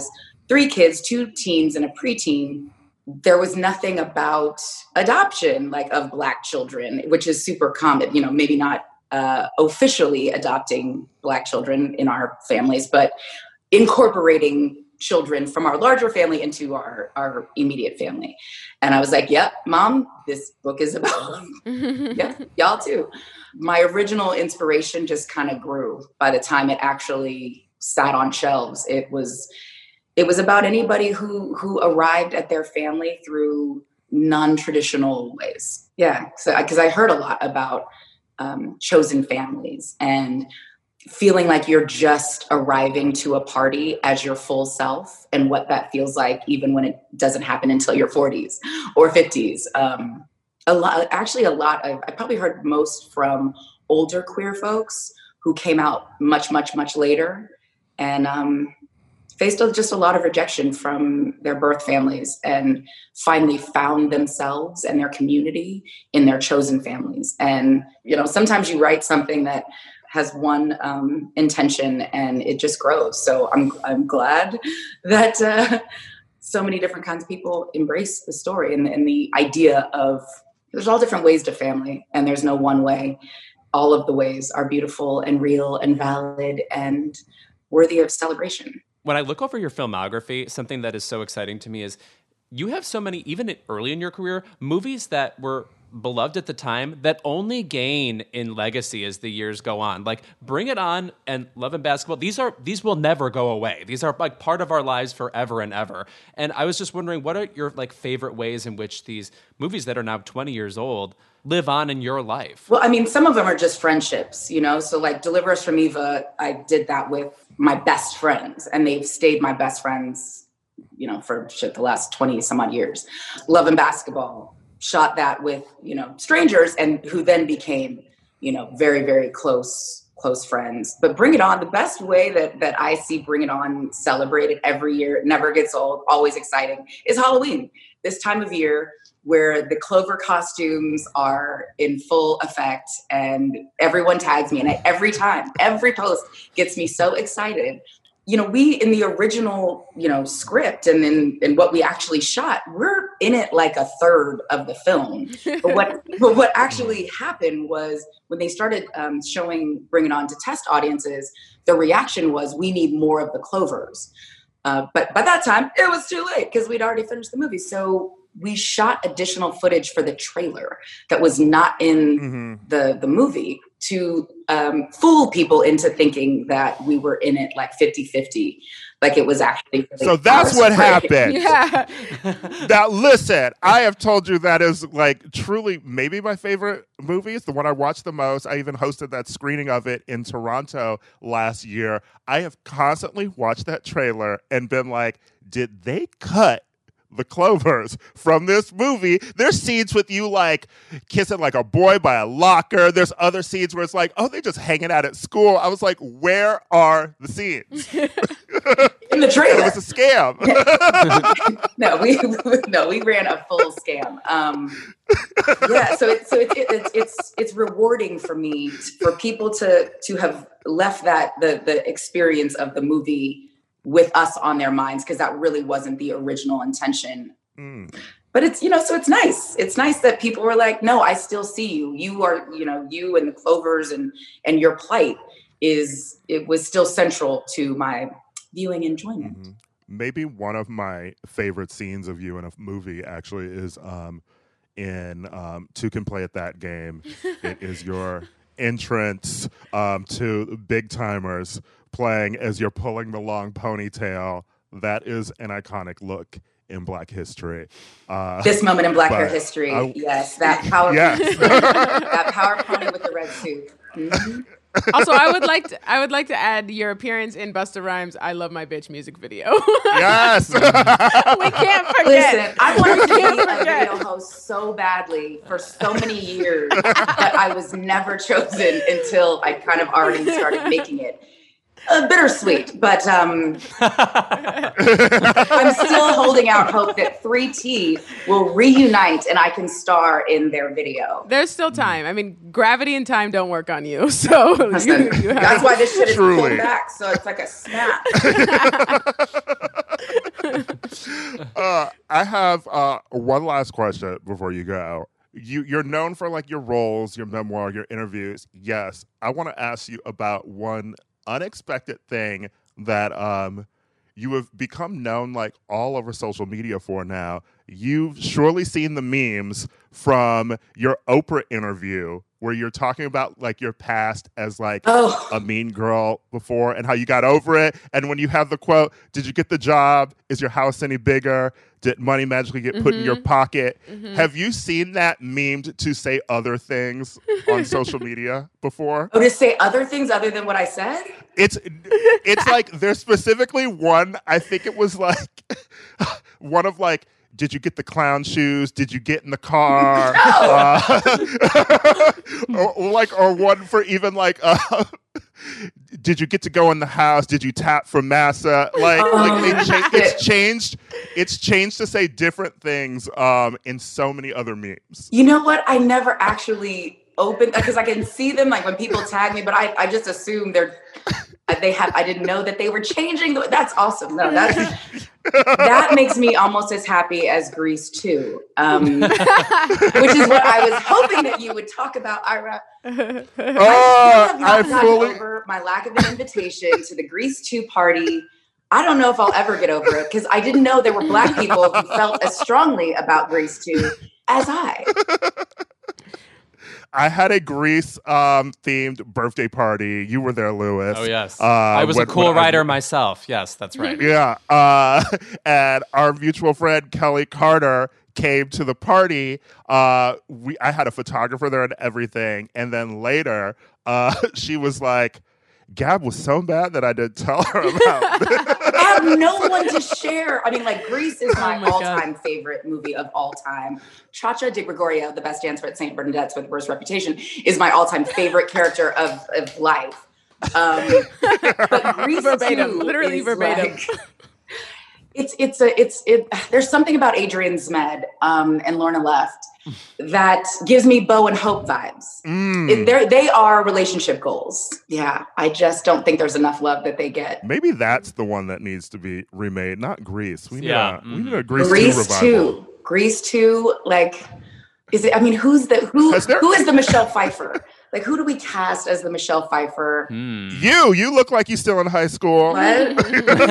three kids, two teens and a preteen, there was nothing about adoption, like of Black children, which is super common, you know, maybe not uh, officially adopting Black children in our families, but incorporating children from our larger family into our, our immediate family. And I was like, yep, Mom, this book is about, yeah, y'all too. My original inspiration just kind of grew by the time it actually sat on shelves. It was, it was about anybody who, who arrived at their family through non-traditional ways. Yeah, so because I heard a lot about um, chosen families and feeling like you're just arriving to a party as your full self and what that feels like, even when it doesn't happen until your forties or fifties. Um, a lot, actually a lot of, I probably heard most from older queer folks who came out much, much, much later and um, faced just a lot of rejection from their birth families and finally found themselves and their community in their chosen families. And, you know, sometimes you write something that has one um, intention and it just grows. So I'm I'm glad that uh, so many different kinds of people embrace the story and, and the idea of there's all different ways to family and there's no one way. All of the ways are beautiful and real and valid and worthy of celebration. When I look over your filmography, something that is so exciting to me is you have so many, even early in your career, movies that were beloved at the time that only gain in legacy as the years go on. Like Bring It On and Love and Basketball, these are these will never go away. These are like part of our lives forever and ever. And I was just wondering, what are your like favorite ways in which these movies that are now twenty years old live on in your life? Well, I mean, some of them are just friendships, you know? So like Deliver Us from Eva, I did that with my best friends and they've stayed my best friends, you know, for shit, the last twenty some odd years. Love and Basketball, shot that with, you know, strangers and who then became, you know, very, very close, close friends. But Bring It On, the best way that that I see Bring It On celebrated every year, it never gets old, always exciting, is Halloween. This time of year where the Clover costumes are in full effect and everyone tags me. And I, every time, every post gets me so excited. You know, we, in the original, you know, script and in, in what we actually shot, we're in it like a third of the film. But what, but what actually happened was when they started um, showing Bring It On to test audiences, the reaction was, we need more of the Clovers. Uh, but by that time, it was too late because we'd already finished the movie. So we shot additional footage for the trailer that was not in mm-hmm. the, the movie to um, fool people into thinking that we were in it like fifty-fifty, like it was actually. So that's what happened. Yeah. Now, listen, I have told you that is like truly maybe my favorite movie. It's the one I watched the most. I even hosted that screening of it in Toronto last year. I have constantly watched that trailer and been like, did they cut the Clovers from this movie? There's scenes with you like kissing like a boy by a locker. There's other scenes where it's like, oh, they're just hanging out at school. I was like, where are the scenes? In the trailer. It was a scam. no, we no, we ran a full scam. Um, yeah, so it, so it, it, it's it's it's rewarding for me for people to to have left that the the experience of the movie with us on their minds, because that really wasn't the original intention. Mm. But it's, you know, so it's nice. It's nice that people were like, no, I still see you. You are, you know, you and the Clovers and and your plight is, it was still central to my viewing enjoyment. Mm-hmm. Maybe one of my favorite scenes of you in a movie actually is um, in um, Two Can Play at That Game. It is your entrance um, to Big Timers, playing as you're pulling the long ponytail. That is an iconic look in Black history. Uh, this moment in Black hair history, I, yes, that power, yes. that power pony with the red suit. Mm-hmm. Also, I would like to I would like to add your appearance in Busta Rhymes' "I Love My Bitch" music video. Yes, we can't forget. Listen, I wanted to be a video host so badly for so many years, but I was never chosen until I kind of already started making it. Uh, bittersweet, but um, I'm still holding out hope that three T will reunite and I can star in their video. There's still time. I mean, gravity and time don't work on you, so you, you have... That's why this shit is pulled back, so it's like a snap. uh, I have uh, one last question before you go. You, you're known for like your roles, your memoir, your interviews. Yes, I want to ask you about one unexpected thing that um, you have become known like all over social media for now. You've surely seen the memes from your Oprah interview where you're talking about like your past as like Oh. a mean girl before and how you got over it. And when you have the quote, did you get the job? Is your house any bigger? Did money magically get put in your pocket? Have you seen that memed to say other things on social media before? Oh, to say other things other than what I said? It's it's like there's specifically one, I think it was like one of like, did you get the clown shoes? Did you get in the car? Uh, or, or like, or one for even like, uh, did you get to go in the house? Did you tap for massa? Like, Oh, like they cha- shit. it's changed. It's changed to say different things um, in so many other memes. You know what? I never actually opened because I can see them like when people tag me, but I, I just assume they're they have. I didn't know that they were changing. The, that's awesome. No, that's that makes me almost as happy as Grease two, um, which is what I was hoping that you would talk about, Ira. Oh, I have not I gotten fully. over my lack of an invitation to the Grease two party. I don't know if I'll ever get over it because I didn't know there were Black people who felt as strongly about Grease two as I. I had a Grease um, themed birthday party. You were there, Lewis. Oh, yes. Uh, I was when- a cool when I- writer myself. Yes, that's right. Yeah. Uh, and our mutual friend, Kelly Carter, came to the party. Uh, we I had a photographer there and everything. And then later, uh, she was like, Gab was so bad that I didn't tell her about this. I have no one to share. I mean, like, Grease is my, Oh my God. all-time favorite movie of all time. Cha-Cha Di Gregorio, the best dancer at Saint Bernadette's with the worst reputation, is my all-time favorite character of, of life. Um, but Grease Verbatim, too literally is verbatim. like- it's it's a it's it. There's something about Adrian Zmed um, and Lorna Left that gives me Bo and Hope vibes. Mm. It, they're- they are relationship goals. Yeah, I just don't think there's enough love that they get. Maybe that's the one that needs to be remade, not Grease. We need, Yeah. a, we need a Grease, two Grease revival. two, Grease two, like, is it? I mean, who's the who? Has there- Who is the Michelle Pfeiffer? Like, who do we cast as the Michelle Pfeiffer? Hmm. You, you look like you're still in high school. What?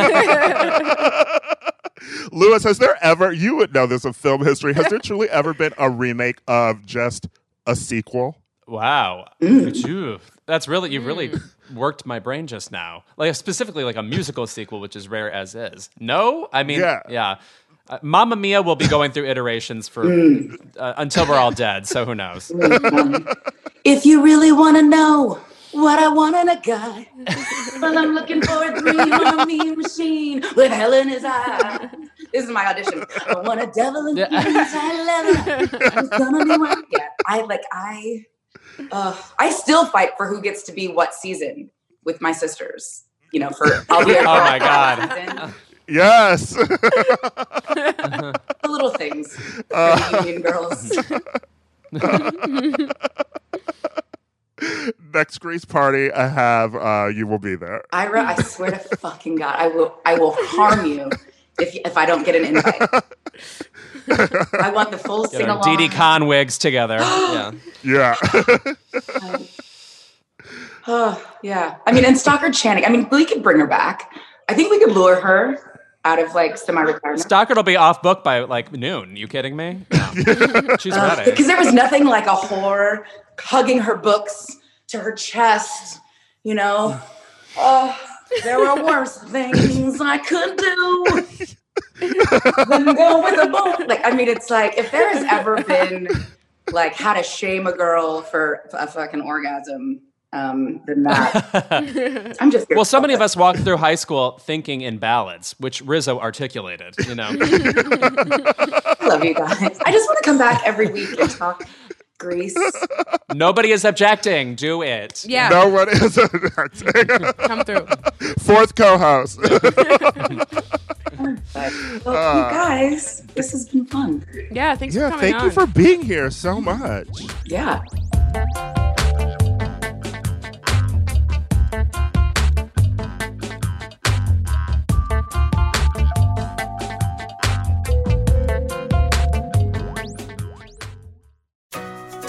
Lewis, has there ever, you would know this of film history, has there truly ever been a remake of just a sequel? Wow. Mm. Phew. That's really, you really worked my brain just now. Like specifically like a musical sequel, which is rare as is. No? I mean, Yeah. yeah. Uh, Mamma Mia will be going through iterations for Mm. uh, until we're all dead, so who knows? If you really want to know what I want in a guy, well, I'm looking for a dream on me machine with hell in his eye. This is my audition. I want a devil in Yeah. inside leather. I'm gonna be one. Yeah, I like I. Uh, I still fight for who gets to be what season with my sisters. You know, for I'll be a Oh girl my for God. a season. Yes. The little things for the Union girls. Next Grease party I have, uh, you will be there. Ira, I swear to fucking God, I will I will harm you if if I don't get an invite. I want the full Get sing our along. Dee Dee Con wigs together. Yeah. Yeah. Oh, yeah. I mean, and Stockard Channing. I mean, we could bring her back. I think we could lure her out of like semi-retirement. Stockard will be off book by like noon. You kidding me? No. She's ready. Because there was nothing like a whore hugging her books to her chest, you know. Oh, there were worse things I could do than go with a book. Like, I mean, it's like if there has ever been like how to shame a girl for a fucking orgasm, um, then that. I'm just Well, so many of us walked through high school thinking in ballads, which Rizzo articulated, you know. I love you guys. I just want to come back every week and talk Grease. Nobody is objecting. Do it. Yeah, No one is a come through. fourth co-host. But, well, you guys, this has been fun. Yeah, thanks Yeah, for coming thank on. you for being here so much. Yeah.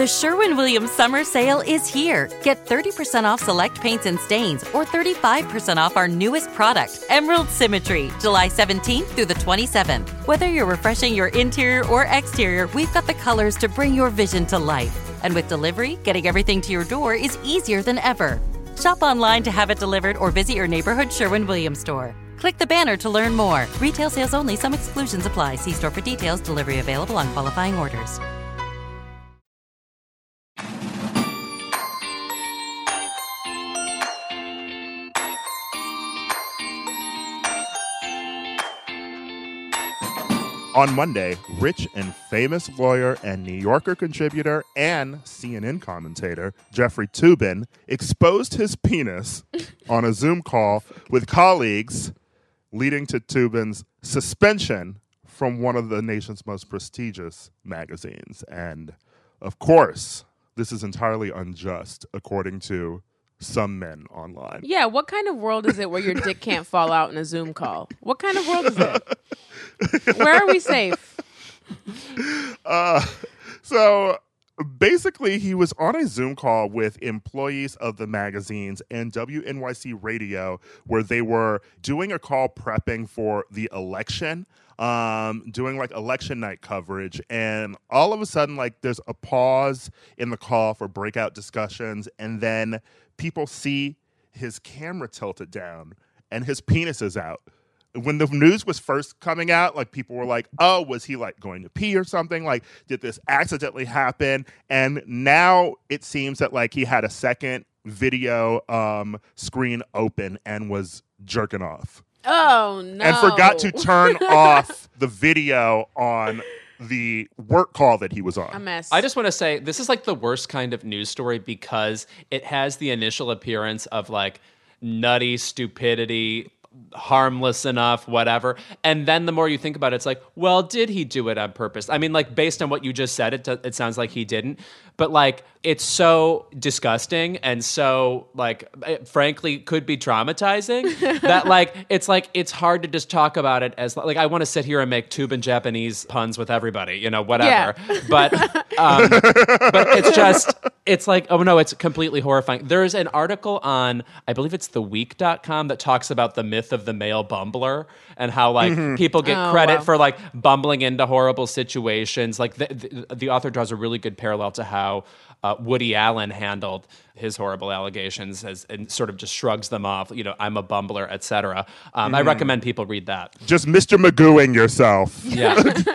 The Sherwin-Williams summer sale is here. Get thirty percent off select paints and stains or thirty-five percent off our newest product, Emerald Symmetry, July seventeenth through the twenty-seventh. Whether you're refreshing your interior or exterior, we've got the colors to bring your vision to life. And with delivery, getting everything to your door is easier than ever. Shop online to have it delivered or visit your neighborhood Sherwin-Williams store. Click the banner to learn more. Retail sales only. Some exclusions apply. See store for details. Delivery available on qualifying orders. On Monday, rich and famous lawyer and New Yorker contributor and C N N commentator Jeffrey Toobin exposed his penis on a Zoom call with colleagues, leading to Toobin's suspension from one of the nation's most prestigious magazines. And, of course, this is entirely unjust, according to some men online. Yeah, what kind of world is it where your dick can't fall out in a Zoom call? What kind of world is it? Where are we safe? Uh, so basically, he was on a Zoom call with employees of the magazines and W N Y C Radio, where they were doing a call prepping for the election, um, doing like election night coverage. And all of a sudden, like there's a pause in the call for breakout discussions. And then people see his camera tilted down and his penis is out. When the news was first coming out, like people were like, oh, was he like going to pee or something? Like, did this accidentally happen? And now it seems that like he had a second video um, screen open and was jerking off. Oh, no. And forgot to turn off the video on the work call that he was on. A mess. I just want to say this is like the worst kind of news story because it has the initial appearance of like nutty stupidity, harmless enough, whatever. And then the more you think about it, it's like, well, did he do it on purpose? I mean, like, based on what you just said, it, it sounds like he didn't. But, like, it's so disgusting and so, like, it, frankly, could be traumatizing that, like, it's like, it's hard to just talk about it as, like, I want to sit here and make Toobin Japanese puns with everybody, you know, whatever. Yeah. But, um, but it's just, it's like, oh, no, it's completely horrifying. There's an article on, I believe it's the week dot com that talks about the myth of the male bumbler and how, like, mm-hmm. people get oh, credit wow. for, like, bumbling into horrible situations. Like, the, the, the author draws a really good parallel to how uh, Woody Allen handled his horrible allegations as, and sort of just shrugs them off. You know, I'm a bumbler, et cetera. Um, mm. I recommend people read that. Just Mister Magooing yourself. Yeah. it,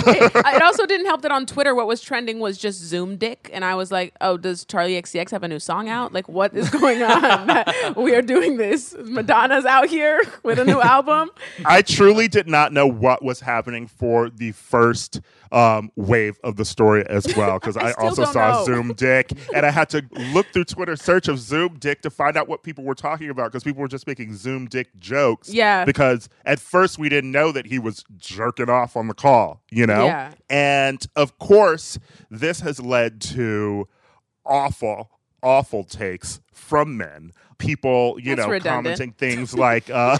it also didn't help that on Twitter, what was trending was just Zoom dick. And I was like, oh, does Charlie X C X have a new song out? Like, what is going on? We are doing this. Madonna's out here with a new album. I truly did not know what was happening for the first um, wave of the story as well, because I, I also saw know. Zoom dick, and I had to look through Twitter search of Zoom dick to find out what people were talking about, because people were just making Zoom dick jokes. Yeah. Because at first we didn't know that he was jerking off on the call, you know? Yeah. And of course, this has led to awful, awful takes from men. People, you That's know, redundant. commenting things like, uh,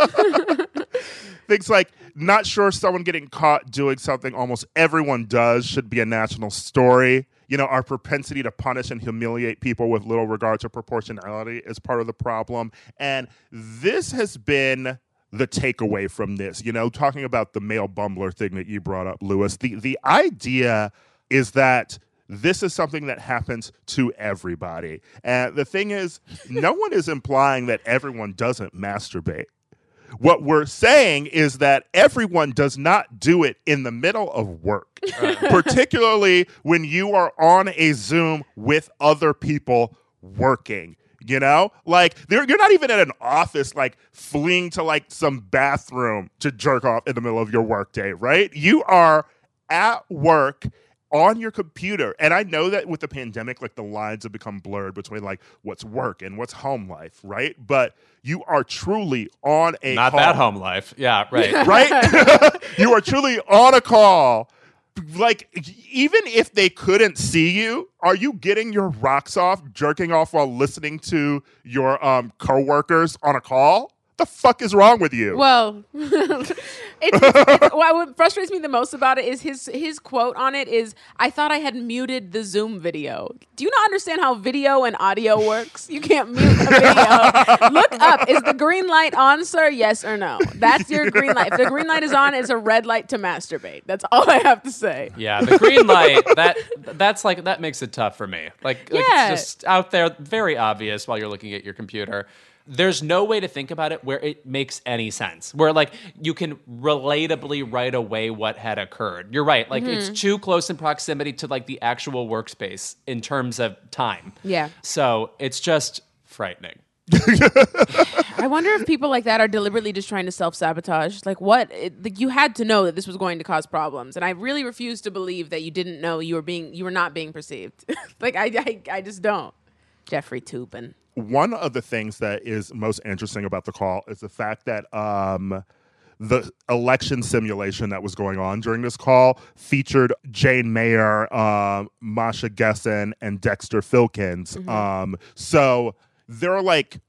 things like, not sure someone getting caught doing something almost everyone does should be a national story. You know, our propensity to punish and humiliate people with little regard to proportionality is part of the problem. And this has been the takeaway from this, you know, talking about the male bumbler thing that you brought up, Lewis. The, the idea is that this is something that happens to everybody. And the thing is, no one is implying that everyone doesn't masturbate. What we're saying is that everyone does not do it in the middle of work, particularly when you are on a Zoom with other people working. You know, like you're not even at an office, like fleeing to like some bathroom to jerk off in the middle of your workday, right? You are at work on your computer. And I know that with the pandemic, like the lines have become blurred between like what's work and what's home life, right? But you are truly on a Not call. that home life. Yeah, right. Right? You are truly on a call. Like, even if they couldn't see you, are you getting your rocks off, jerking off while listening to your um, coworkers on a call? the fuck is wrong with you? Well, it's, it's, it's, what frustrates me the most about it is his his quote on it is, "I thought I had muted the Zoom video." Do you not understand how video and audio works? You can't mute a video. Look up. Is the green light on, sir? Yes or no? That's your green light. If the green light is on, it's a red light to masturbate. That's all I have to say. Yeah, the green light, that that's like, that makes it tough for me. Like, like Yeah. it's just out there, very obvious while you're looking at your computer. There's no way to think about it where it makes any sense. Where, like, you can relatably write away what had occurred. You're right. Like, Mm-hmm. it's too close in proximity to, like, the actual workspace in terms of time. Yeah. So it's just frightening. I wonder if people like that are deliberately just trying to self-sabotage. Like, what? It, like, you had to know that this was going to cause problems, and I really refuse to believe that you didn't know you were being you were not being perceived. Like, I, I, I just don't. Jeffrey Toobin. One of the things that is most interesting about the call is the fact that um, the election simulation that was going on during this call featured Jane Mayer, um, Masha Gessen, and Dexter Filkins. Mm-hmm. Um, so there are like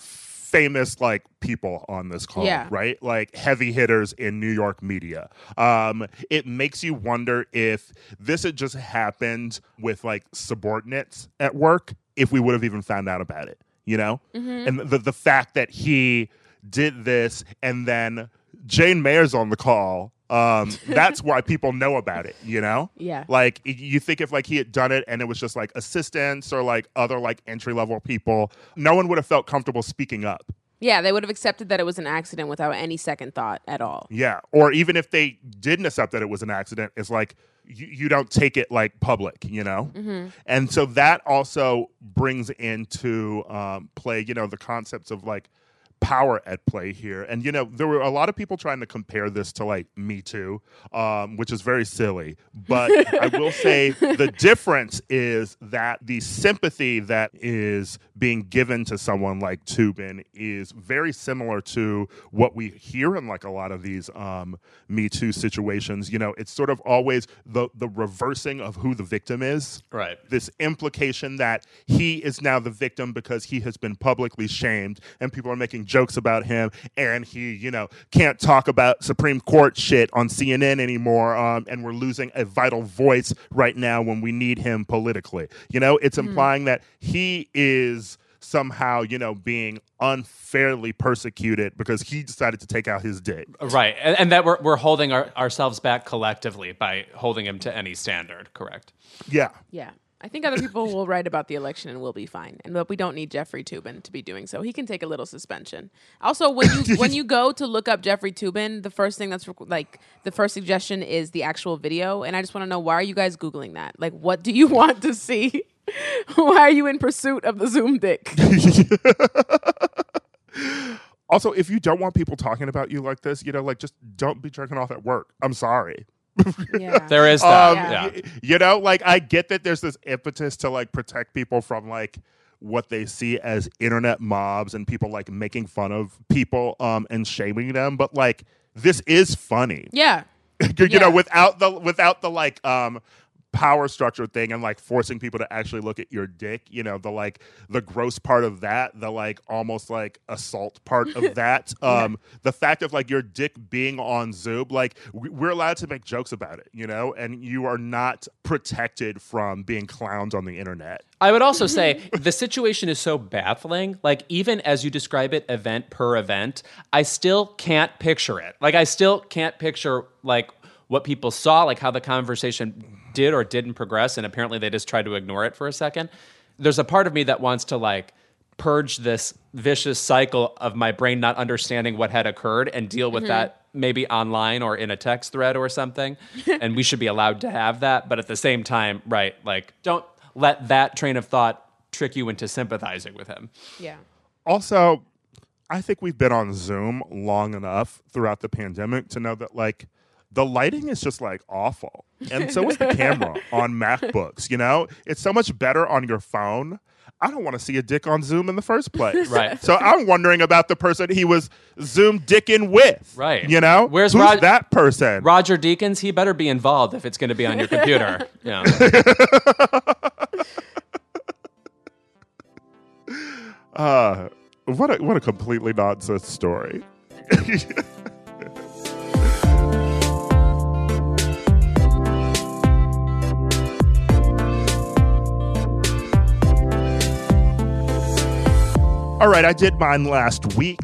famous like people on this call, Yeah. right? Like heavy hitters in New York media. Um, it makes you wonder if this had just happened with like subordinates at work, if we would have even found out about it, you know? Mm-hmm. And the the fact that he did this and then Jane Mayer's on the call, um, that's why people know about it, you know? Yeah. Like, y- you think if, like, he had done it and it was just, like, assistants or, like, other, like, entry-level people, no one would have felt comfortable speaking up. Yeah, they would have accepted that it was an accident without any second thought at all. Yeah. Or even if they didn't accept that it was an accident, it's like, you, you don't take it, like, public, you know? Mm-hmm. And so that also brings into um, play, you know, the concepts of, like, power at play here. And, you know, there were a lot of people trying to compare this to, like, Me Too, um, which is very silly. But I will say the difference is that the sympathy that is being given to someone like Toobin is very similar to what we hear in, like, a lot of these um, Me Too situations. You know, it's sort of always the, the reversing of who the victim is. Right. This implication that he is now the victim because he has been publicly shamed and people are making jokes about him, and he, you know, can't talk about Supreme Court shit on C N N anymore, um, and we're losing a vital voice right now when we need him politically. You know, it's Mm-hmm. implying that he is somehow, you know, being unfairly persecuted because he decided to take out his dick. Right. And, and that we're, we're holding our, ourselves back collectively by holding him to any standard, correct? Yeah. Yeah. I think other people will write about the election and we'll be fine. And but we don't need Jeffrey Toobin to be doing so. He can take a little suspension. Also, when you when you go to look up Jeffrey Toobin, the first thing that's like the first suggestion is the actual video. And I just want to know, why are you guys Googling that? Like, what do you want to see? Why are you in pursuit of the Zoom dick? Also, if you don't want people talking about you like this, you know, like, just don't be jerking off at work. I'm sorry. Yeah. There is that. Um, yeah. y- you know, like, I get that there's this impetus to, like, protect people from, like, what they see as internet mobs and people, like, making fun of people um, and shaming them. But, like, this is funny. Yeah. you Yeah. know, without the, without the, like, um, power structure thing and, like, forcing people to actually look at your dick, you know, the, like, the gross part of that, the, like, almost, like, assault part of that, um the fact of, like, your dick being on Zoom, like, we- we're allowed to make jokes about it, you know, and you are not protected from being clowned on the internet. I would also say the situation is so baffling. Like, even as you describe it, event per event, I still can't picture it. Like, I still can't picture, like, what people saw, like how the conversation did or didn't progress, and apparently they just tried to ignore it for a second. There's a part of me that wants to, like, purge this vicious cycle of my brain not understanding what had occurred and deal with that maybe online or in a text thread or something. And we should be allowed to have that. But at the same time, right, like, don't let that train of thought trick you into sympathizing with him. Yeah. Also, I think we've been on Zoom long enough throughout the pandemic to know that, like, the lighting is just, like, awful. And so is the camera on MacBooks, you know? It's so much better on your phone. I don't want to see a dick on Zoom in the first place. Right. So I'm wondering about the person he was Zoom dicking with. Right. You know? Where's Who's Rod- that person? Roger Deakins, he better be involved if it's going to be on your computer. Yeah. Uh, What a what a completely nonsense story. All right, I did mine last week.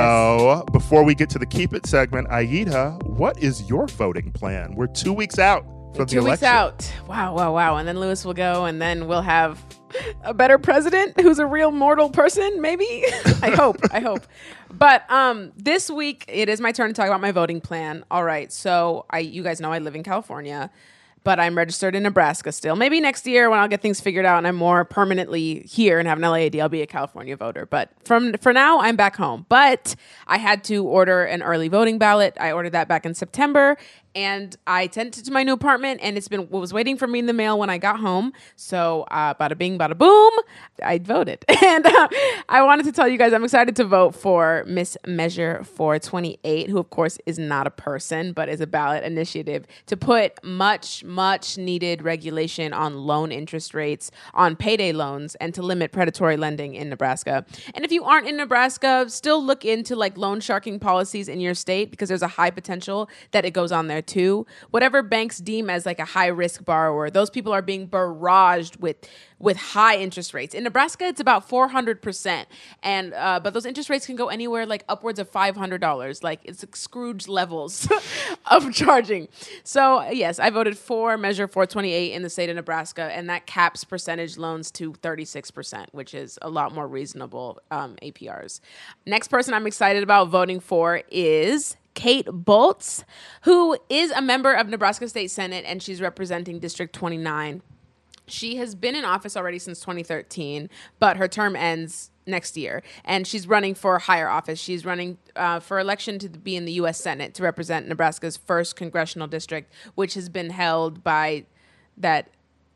So yes. Before we get to the Keep It segment, Aida, what is your voting plan? We're two weeks out from two the election. Two weeks out. Wow, wow, wow. And then Lewis will go, and then we'll have a better president who's a real mortal person, maybe? I hope, I hope. But um, this week, it is my turn to talk about my voting plan. All right, so I, you guys know I live in California, but I'm registered in Nebraska still. Maybe next year when I'll get things figured out and I'm more permanently here and have an L A I D, I'll be a California voter. But from for now, I'm back home. But I had to order an early voting ballot. I ordered that back in September. And I sent it to my new apartment, and it's been what was waiting for me in the mail when I got home. So, uh, bada bing, bada boom, I voted. And uh, I wanted to tell you guys I'm excited to vote for Miss Measure four twenty-eight, who, of course, is not a person, but is a ballot initiative to put much, much needed regulation on loan interest rates, on payday loans, and to limit predatory lending in Nebraska. And if you aren't in Nebraska, still look into like loan sharking policies in your state, because there's a high potential that it goes on there too. Whatever banks deem as like a high risk borrower, those people are being barraged with with high interest rates. In Nebraska, it's about four hundred percent. And uh, but those interest rates can go anywhere like upwards of five hundred dollars. Like it's Scrooge levels of charging. So yes, I voted for Measure four twenty-eight in the state of Nebraska, and that caps percentage loans to thirty-six percent, which is a lot more reasonable um, A P Rs. Next person I'm excited about voting for is Kate Boltz, who is a member of Nebraska State Senate, and she's representing District twenty-nine. She has been in office already since twenty thirteen, but her term ends next year, and she's running for higher office. She's running uh, for election to be in the U S Senate to represent Nebraska's first congressional district, which has been held by that...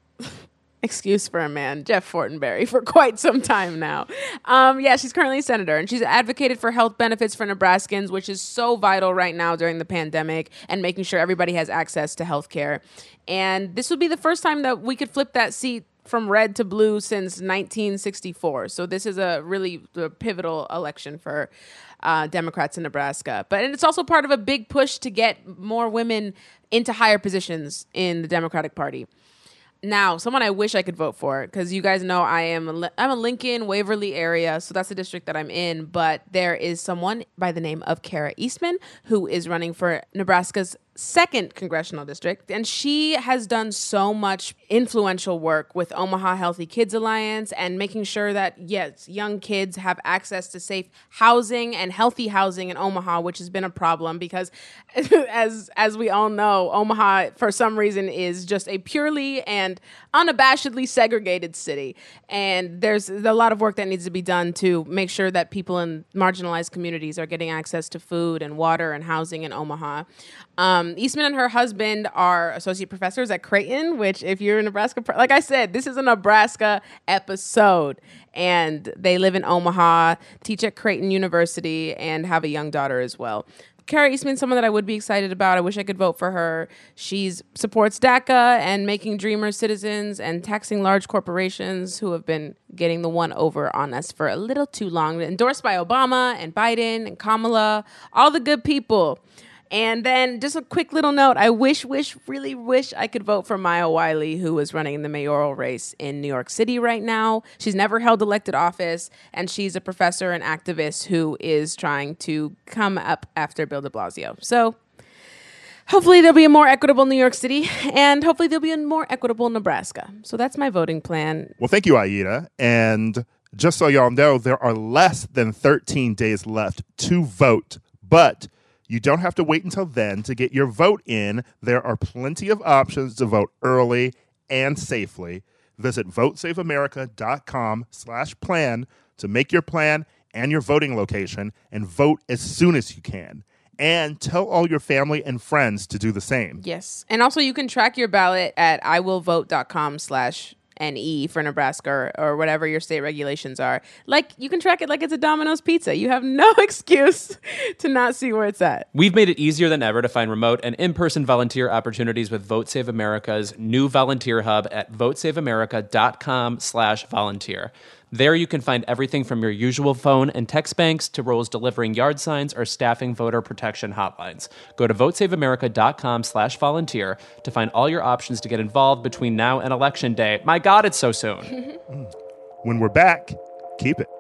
excuse for a man, Jeff Fortenberry, for quite some time now. Um, yeah, she's currently a senator, and she's advocated for health benefits for Nebraskans, which is so vital right now during the pandemic, and making sure everybody has access to health care. And this would be the first time that we could flip that seat from red to blue since nineteen sixty-four. So this is a really a pivotal election for uh, Democrats in Nebraska. But and it's also part of a big push to get more women into higher positions in the Democratic Party. Now, someone I wish I could vote for, because you guys know I am a, I'm a Lincoln, Waverly area, so that's the district that I'm in, but there is someone by the name of Kara Eastman who is running for Nebraska's second congressional district, and she has done so much influential work with Omaha Healthy Kids Alliance and making sure that, yes, young kids have access to safe housing and healthy housing in Omaha, which has been a problem because, as as we all know, Omaha, for some reason, is just a purely and unabashedly segregated city. And there's a lot of work that needs to be done to make sure that people in marginalized communities are getting access to food and water and housing in Omaha. Um, Eastman and her husband are associate professors at Creighton, which if you're in Nebraska, like I said, this is a Nebraska episode, and they live in Omaha, teach at Creighton University, and have a young daughter as well. Kara Eastman, someone that I would be excited about. I wish I could vote for her. She supports DACA and making Dreamers citizens and taxing large corporations who have been getting the one over on us for a little too long. Endorsed by Obama and Biden and Kamala, all the good people. And then just a quick little note, I wish, wish, really wish I could vote for Maya Wiley, who is running in the mayoral race in New York City right now. She's never held elected office, and she's a professor and activist who is trying to come up after Bill de Blasio. So hopefully there'll be a more equitable New York City, and hopefully there'll be a more equitable Nebraska. So that's my voting plan. Well, thank you, Aida. And just so y'all know, there are less than thirteen days left to vote, but you don't have to wait until then to get your vote in. There are plenty of options to vote early and safely. Visit votesaveamerica.com slash plan to make your plan and your voting location and vote as soon as you can. And tell all your family and friends to do the same. Yes. And also you can track your ballot at iwillvote.com slash N E for Nebraska or, or whatever your state regulations are. Like, you can track it like it's a Domino's pizza. You have no excuse to not see where it's at. We've made it easier than ever to find remote and in-person volunteer opportunities with Vote Save America's new volunteer hub at votesaveamerica.com slash volunteer. There you can find everything from your usual phone and text banks to roles delivering yard signs or staffing voter protection hotlines. Go to votesaveamerica.com slash volunteer to find all your options to get involved between now and Election Day. My God, it's so soon. When we're back, keep it.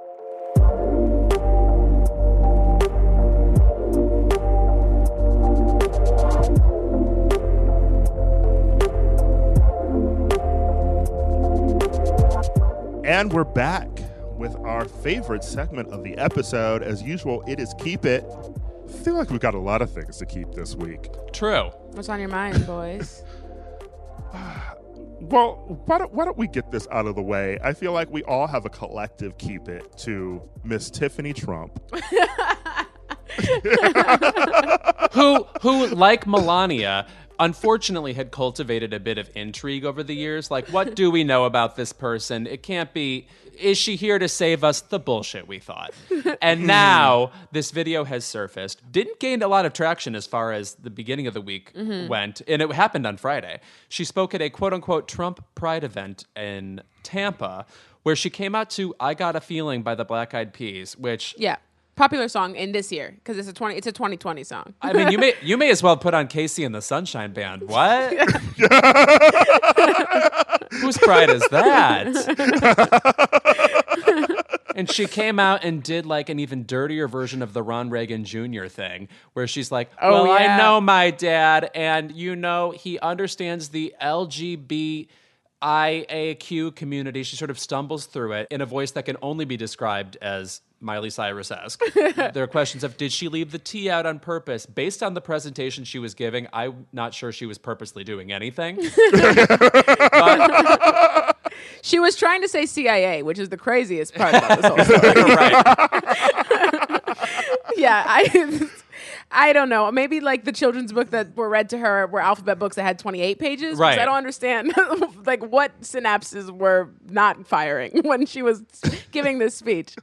And we're back with our favorite segment of the episode. As usual, it is Keep It. I feel like we've got a lot of things to keep this week. True. What's on your mind, boys? Well, why don't, why don't we get this out of the way? I feel like we all have a collective Keep It to Miss Tiffany Trump. who, who, like Melania, unfortunately had cultivated a bit of intrigue over the years. Like, what do we know about this person? It can't be, is she here to save us? The bullshit we thought. And now this video has surfaced. Didn't gain a lot of traction as far as the beginning of the week mm-hmm. went. And it happened on Friday. She spoke at a quote unquote Trump Pride event in Tampa, where she came out to I Got a Feeling by the Black Eyed Peas, which... Yeah. Popular song in this year because it's a twenty. It's a twenty twenty song. I mean, you may you may as well put on Casey and the Sunshine Band. What? Whose pride is that? And she came out and did like an even dirtier version of the Ron Reagan Junior thing, where she's like, "Well, oh, yeah. I know my dad, and you know he understands the L G B T I A Q community." She sort of stumbles through it in a voice that can only be described as Miley Cyrus-esque. There are questions of, did she leave the T out on purpose? Based on the presentation she was giving, I'm not sure she was purposely doing anything. But, she was trying to say C I A, which is the craziest part about this whole story. Right. Yeah, I... I don't know. Maybe like the children's book that were read to her were alphabet books that had twenty-eight pages. Right. I don't understand like what synapses were not firing when she was giving this speech.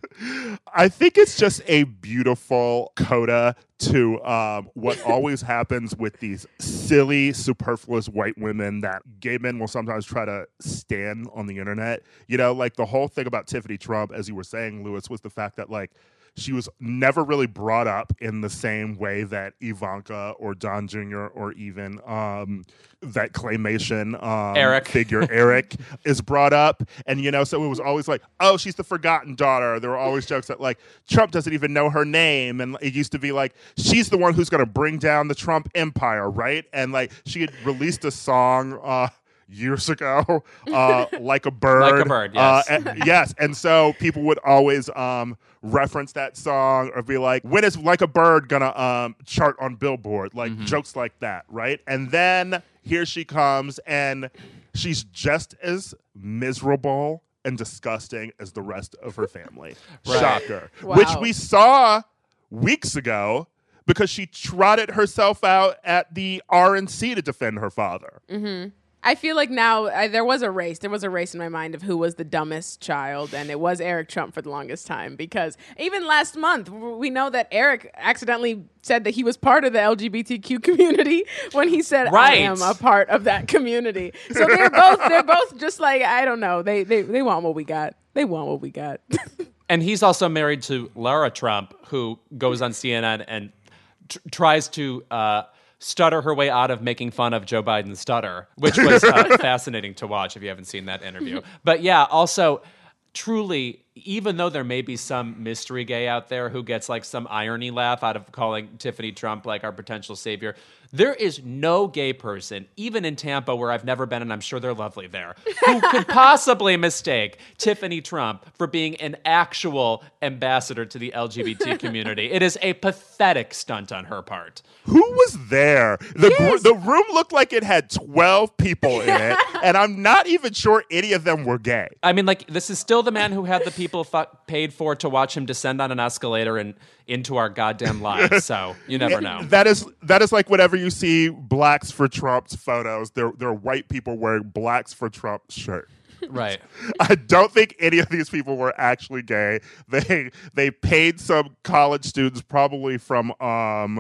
I think it's just a beautiful coda to um, what always happens with these silly, superfluous white women that gay men will sometimes try to stand on the internet. You know, like the whole thing about Tiffany Trump, as you were saying, Lewis, was the fact that like she was never really brought up in the same way that Ivanka or Don Junior or even um, that claymation um, Eric. figure, Eric, is brought up. And, you know, so it was always like, oh, she's the forgotten daughter. There were always jokes that, like, Trump doesn't even know her name. And it used to be like, she's the one who's going to bring down the Trump empire, right? And, like, she had released a song uh, years ago, uh, Like a Bird. Like a Bird, yes. Uh, and, yes. And so people would always um, reference that song or be like, when is Like a Bird going to um, chart on Billboard? Like mm-hmm. jokes like that, right? And then here she comes and she's just as miserable and disgusting as the rest of her family. Right. Shocker. Wow. Which we saw weeks ago because she trotted herself out at the R N C to defend her father. Mm-hmm. I feel like now I, there was a race. There was a race in my mind of who was the dumbest child, and it was Eric Trump for the longest time. Because even last month, we know that Eric accidentally said that he was part of the L G B T Q community when he said, right. "I am a part of that community." So they're both they're both just like, I don't know. They they they want what we got. They want what we got. And he's also married to Lara Trump, who goes on C N N and tr- tries to. Uh, stutter her way out of making fun of Joe Biden's stutter, which was uh, fascinating to watch if you haven't seen that interview. But yeah, also, truly, even though there may be some mystery gay out there who gets like some irony laugh out of calling Tiffany Trump like our potential savior, there is no gay person, even in Tampa where I've never been, and I'm sure they're lovely there, who could possibly mistake Tiffany Trump for being an actual ambassador to the L G B T community. It is a pathetic stunt on her part. Who was there? The Yes. gr- the room looked like it had twelve people in it, and I'm not even sure any of them were gay. I mean, like, this is still the man who had the people fu- paid for to watch him descend on an escalator and into our goddamn lives. So you never know. That is that is like whenever you see Blacks for Trump's photos, they're, they're white people wearing Blacks for Trump shirt. Right. I don't think any of these people were actually gay. They they paid some college students, probably from um,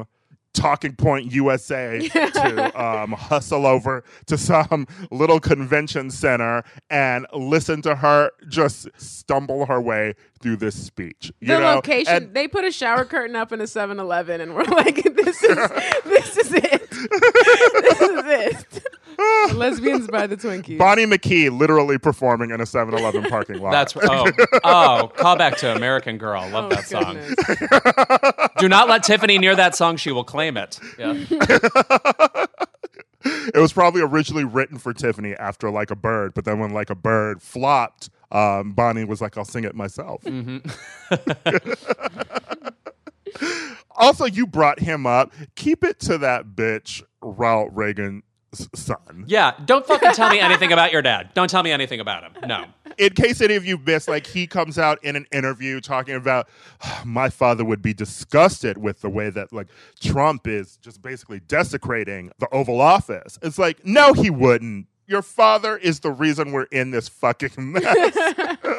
Talking Point U S A to um, hustle over to some little convention center and listen to her just stumble her way through this speech. You the know? location, And they put a shower curtain up in a seven eleven and we're like, this is this is it. This is it. Lesbians by the Twinkies. Bonnie McKee literally performing in a seven eleven parking lot. That's oh oh call back to American Girl. Love Oh, that song. goodness. Do not let Tiffany near that song. She will claim it. Yeah. It was probably originally written for Tiffany after Like a Bird, but then when Like a Bird flopped, um, Bonnie was like, I'll sing it myself. Mm-hmm. Also, you brought him up. Keep it to that bitch, Ronald Reagan's son. Yeah. Don't fucking tell me anything about your dad. Don't tell me anything about him. No. In case any of you missed, like he comes out in an interview talking about my father would be disgusted with the way that like Trump is just basically desecrating the Oval Office. It's like, no, he wouldn't. Your father is the reason we're in this fucking mess.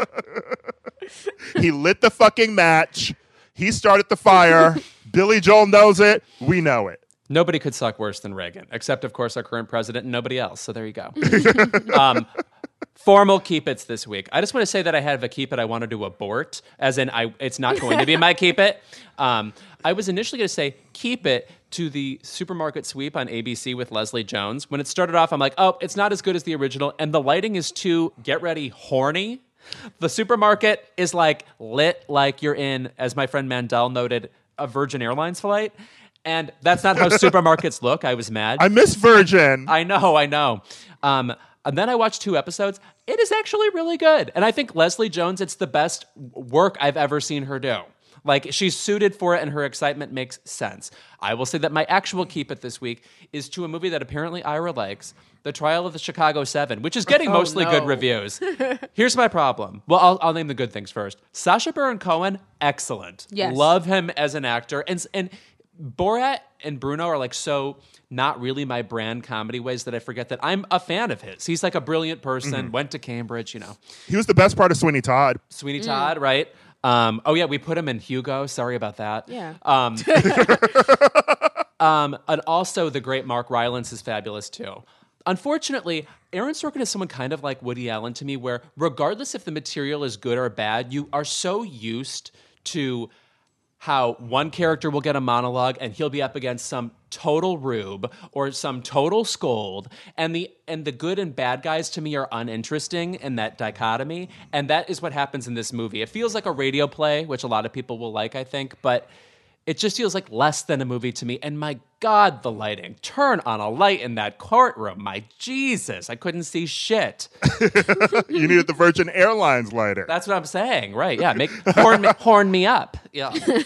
He lit the fucking match. He started the fire. Billy Joel knows it. We know it. Nobody could suck worse than Reagan, except, of course, our current president and nobody else. So there you go. um, formal keep its this week. I just want to say that I have a keep it I wanted to abort, as in I, it's not going to be my keep it. Um, I was initially going to say keep it to the supermarket sweep on A B C with Leslie Jones. When it started off, I'm like, oh, it's not as good as the original, and the lighting is too, get ready, horny. The supermarket is like lit like you're in, as my friend Mandel noted, a Virgin Airlines flight. And that's not how supermarkets look. I was mad. I miss Virgin. I know, I know. Um, and then I watched two episodes. It is actually really good. And I think Leslie Jones, it's the best work I've ever seen her do. Like, she's suited for it and her excitement makes sense. I will say that my actual keep it this week is to a movie that apparently Ira likes, The Trial of the Chicago Seven, which is getting Oh, mostly no. good reviews. Here's my problem. Well, I'll, I'll name the good things first. Sacha Baron Cohen, excellent. Yes. Love him as an actor. And, and Borat and Bruno are like so not really my brand comedy ways that I forget that I'm a fan of his. He's like a brilliant person, went to Cambridge, you know. He was the best part of Sweeney Todd. Sweeney Todd, right? Um, oh yeah, we put him in Hugo. Sorry about that. Yeah. Um, um, and also the great Mark Rylance is fabulous too. Unfortunately, Aaron Sorkin is someone kind of like Woody Allen to me, where regardless if the material is good or bad, you are so used to how one character will get a monologue and he'll be up against some total rube or some total scold, and the and the good and bad guys to me are uninteresting in that dichotomy, and that is what happens in this movie. It feels like a radio play, which a lot of people will like, I think, but it just feels like less than a movie to me. And my God, the lighting. Turn on a light in that courtroom. My Jesus, I couldn't see shit. You needed the Virgin Airlines lighter. That's what I'm saying. Right, yeah. Make horn me, horn me up. Yeah.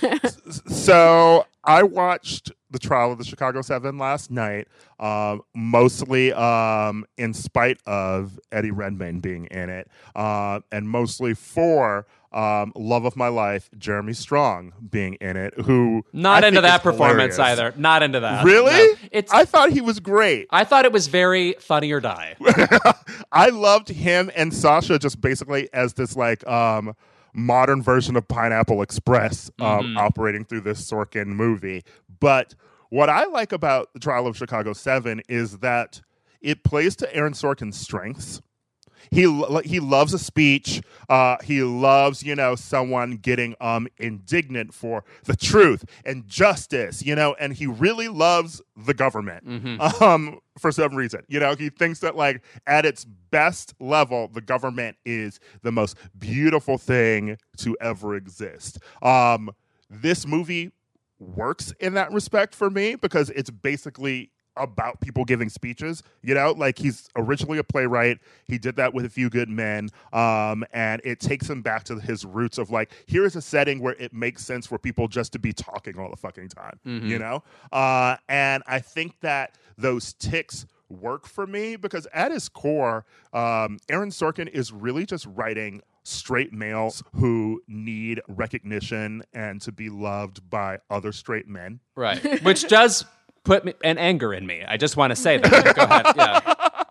So I watched The Trial of the Chicago Seven last night, um, mostly um, in spite of Eddie Redmayne being in it, uh, and mostly for um, love of my life, Jeremy Strong being in it, who Not I into think that is performance hilarious. either. Not into that. Really? No. It's I thought he was great. I thought it was very Funny or Die. I loved him and Sasha just basically as this like um, modern version of Pineapple Express um, Mm-hmm. operating through this Sorkin movie. But what I like about The Trial of Chicago Seven is that it plays to Aaron Sorkin's strengths. He lo- he loves a speech. Uh, he loves, you know, someone getting um indignant for the truth and justice, you know, and he really loves the government Mm-hmm. um, for some reason. You know, he thinks that, like, at its best level, the government is the most beautiful thing to ever exist. Um, this movie works in that respect for me because it's basically about people giving speeches, you know, like he's originally a playwright. He did that with A Few Good Men. Um, and it takes him back to his roots of like, here is a setting where it makes sense for people just to be talking all the fucking time, Mm-hmm. you know? Uh, and I think that those ticks work for me because at his core, um, Aaron Sorkin is really just writing straight males who need recognition and to be loved by other straight men. Right. Which does put me, an anger in me. I just want to say that. Go ahead. Yeah.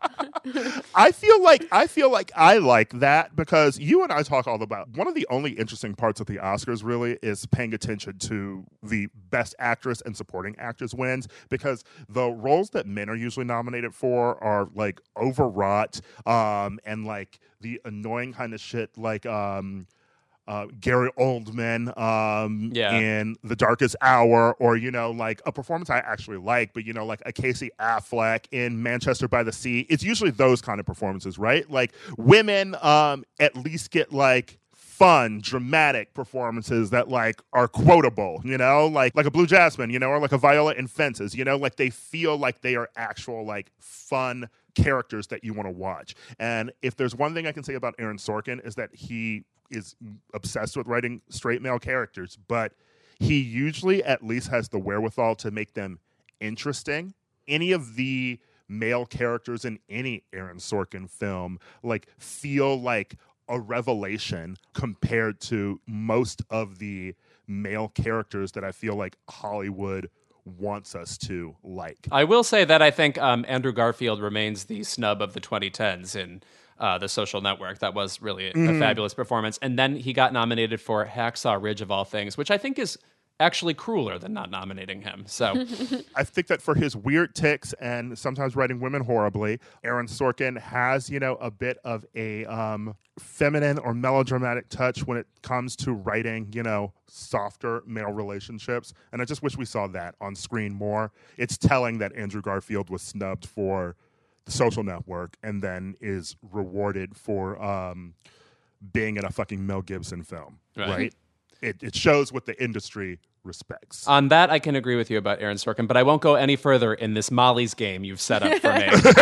I feel like I feel like I like that because you and I talk all about one of the only interesting parts of the Oscars really is paying attention to the best actress and supporting actress wins because the roles that men are usually nominated for are like overwrought um, and like the annoying kind of shit like um, Uh, Gary Oldman um, Yeah. in The Darkest Hour, or, you know, like a performance I actually like, but, you know, like a Casey Affleck in Manchester by the Sea. It's usually those kind of performances, right? Like women um, at least get like fun, dramatic performances that like are quotable, you know, like like a Blue Jasmine, you know, or like a Viola in Fences, you know, like they feel like they are actual like fun characters that you want to watch. And if there's one thing I can say about Aaron Sorkin is that he is obsessed with writing straight male characters, but he usually at least has the wherewithal to make them interesting. Any of the male characters in any Aaron Sorkin film like feel like a revelation compared to most of the male characters that I feel like Hollywood wants us to like. I will say that I think um, Andrew Garfield remains the snub of the twenty tens in uh, The Social Network. That was really a, Mm-hmm. a fabulous performance. And then he got nominated for Hacksaw Ridge of all things, which I think is actually crueler than not nominating him. So I think that for his weird tics and sometimes writing women horribly, Aaron Sorkin has, you know, a bit of a um, feminine or melodramatic touch when it comes to writing, you know, softer male relationships. And I just wish we saw that on screen more. It's telling that Andrew Garfield was snubbed for The Social Network and then is rewarded for um, being in a fucking Mel Gibson film, Right. right? It, it shows what the industry respects. on that, I can agree with you about Aaron Sorkin, but I won't go any further in this Molly's game you've set up for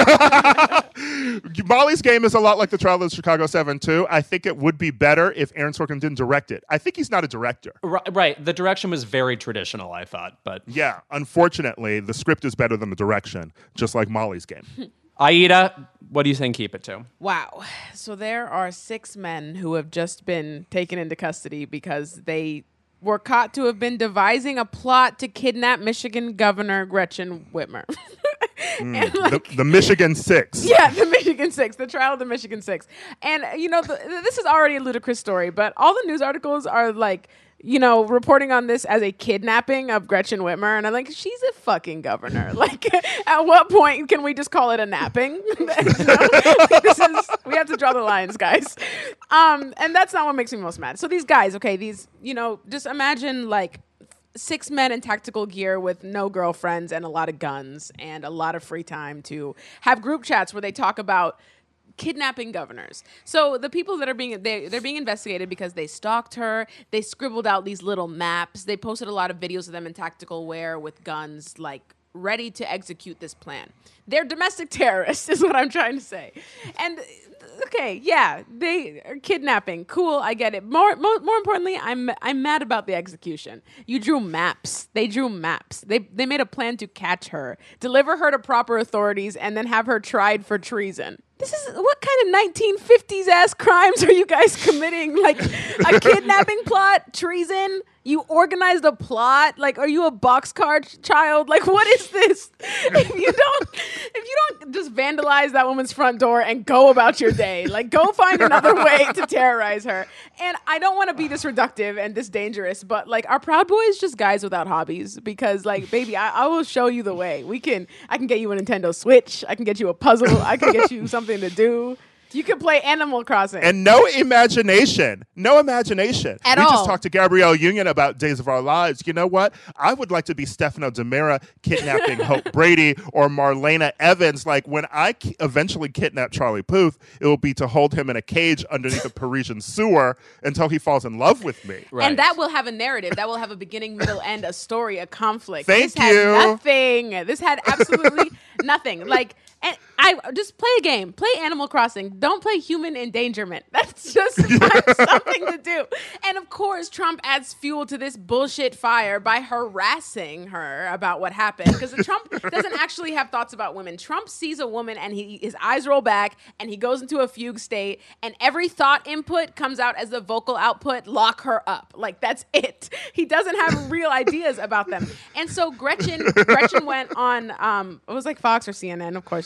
me. Molly's Game is a lot like the Trial of the Chicago seven, too. I think it would be better if Aaron Sorkin didn't direct it. I think he's not a director. Ri- right. The direction was very traditional, I thought, but Yeah, unfortunately, the script is better than the direction, just like Molly's Game. Aida, what do you think keep it to? Wow. So there are six men who have just been taken into custody because they were caught to have been devising a plot to kidnap Michigan Governor Gretchen Whitmer. And, like, the, the Michigan Six. yeah, the Michigan Six, the trial of the Michigan Six. And, you know, the, this is already a ludicrous story, but all the news articles are like, you know, reporting on this as a kidnapping of Gretchen Whitmer. And I'm like, she's a fucking governor. Like, at what point can we just call it a napping? You know? This is, we have to draw the lines, guys. Um, and that's not what makes me most mad. So these guys, okay, these, you know, just imagine like six men in tactical gear with no girlfriends and a lot of guns and a lot of free time to have group chats where they talk about kidnapping governors. So the people that are being they they're being investigated because they stalked her. They scribbled out these little maps. They posted a lot of videos of them in tactical wear with guns, like ready to execute this plan. They're domestic terrorists, is what I'm trying to say. And okay, yeah, they are kidnapping. Cool, I get it. More, more, more importantly, I'm I'm mad about the execution. You drew maps. They drew maps. They they made a plan to catch her, deliver her to proper authorities, and then have her tried for treason. This is what kind of nineteen fifties ass crimes are you guys committing? Like a kidnapping plot, treason. You organized a plot. Like, are you a boxcar ch- child? Like, what is this? If you don't, if you don't just vandalize that woman's front door and go about your day, like, go find another way to terrorize her. And I don't want to be this reductive and this dangerous, but like, are Proud Boys just guys without hobbies? Because, like, baby, I, I will show you the way. We can. I can get you a Nintendo Switch. I can get you a puzzle. I can get you something to do. You can play Animal Crossing. And no imagination. No imagination. At we all. just talked to Gabrielle Union about Days of Our Lives. You know what? I would like to be Stefano DiMera kidnapping Hope Brady or Marlena Evans. Like, when I ki- eventually kidnap Charlie Puth, it will be to hold him in a cage underneath a Parisian sewer until he falls in love with me. Right. And that will have a narrative. That will have a beginning, middle, end, a story, a conflict. Thank this had you. nothing. This had absolutely nothing. Like, and I just play a game. Play Animal Crossing. Don't play human endangerment. That's just find something to do. And of course, Trump adds fuel to this bullshit fire by harassing her about what happened. Because Trump doesn't actually have thoughts about women. Trump sees a woman and he his eyes roll back and he goes into a fugue state. And every thought input comes out as the vocal output. Lock her up. Like, that's it. He doesn't have real ideas about them. And so Gretchen, Gretchen went on. Um, it was like Fox or C N N, of course. She just went on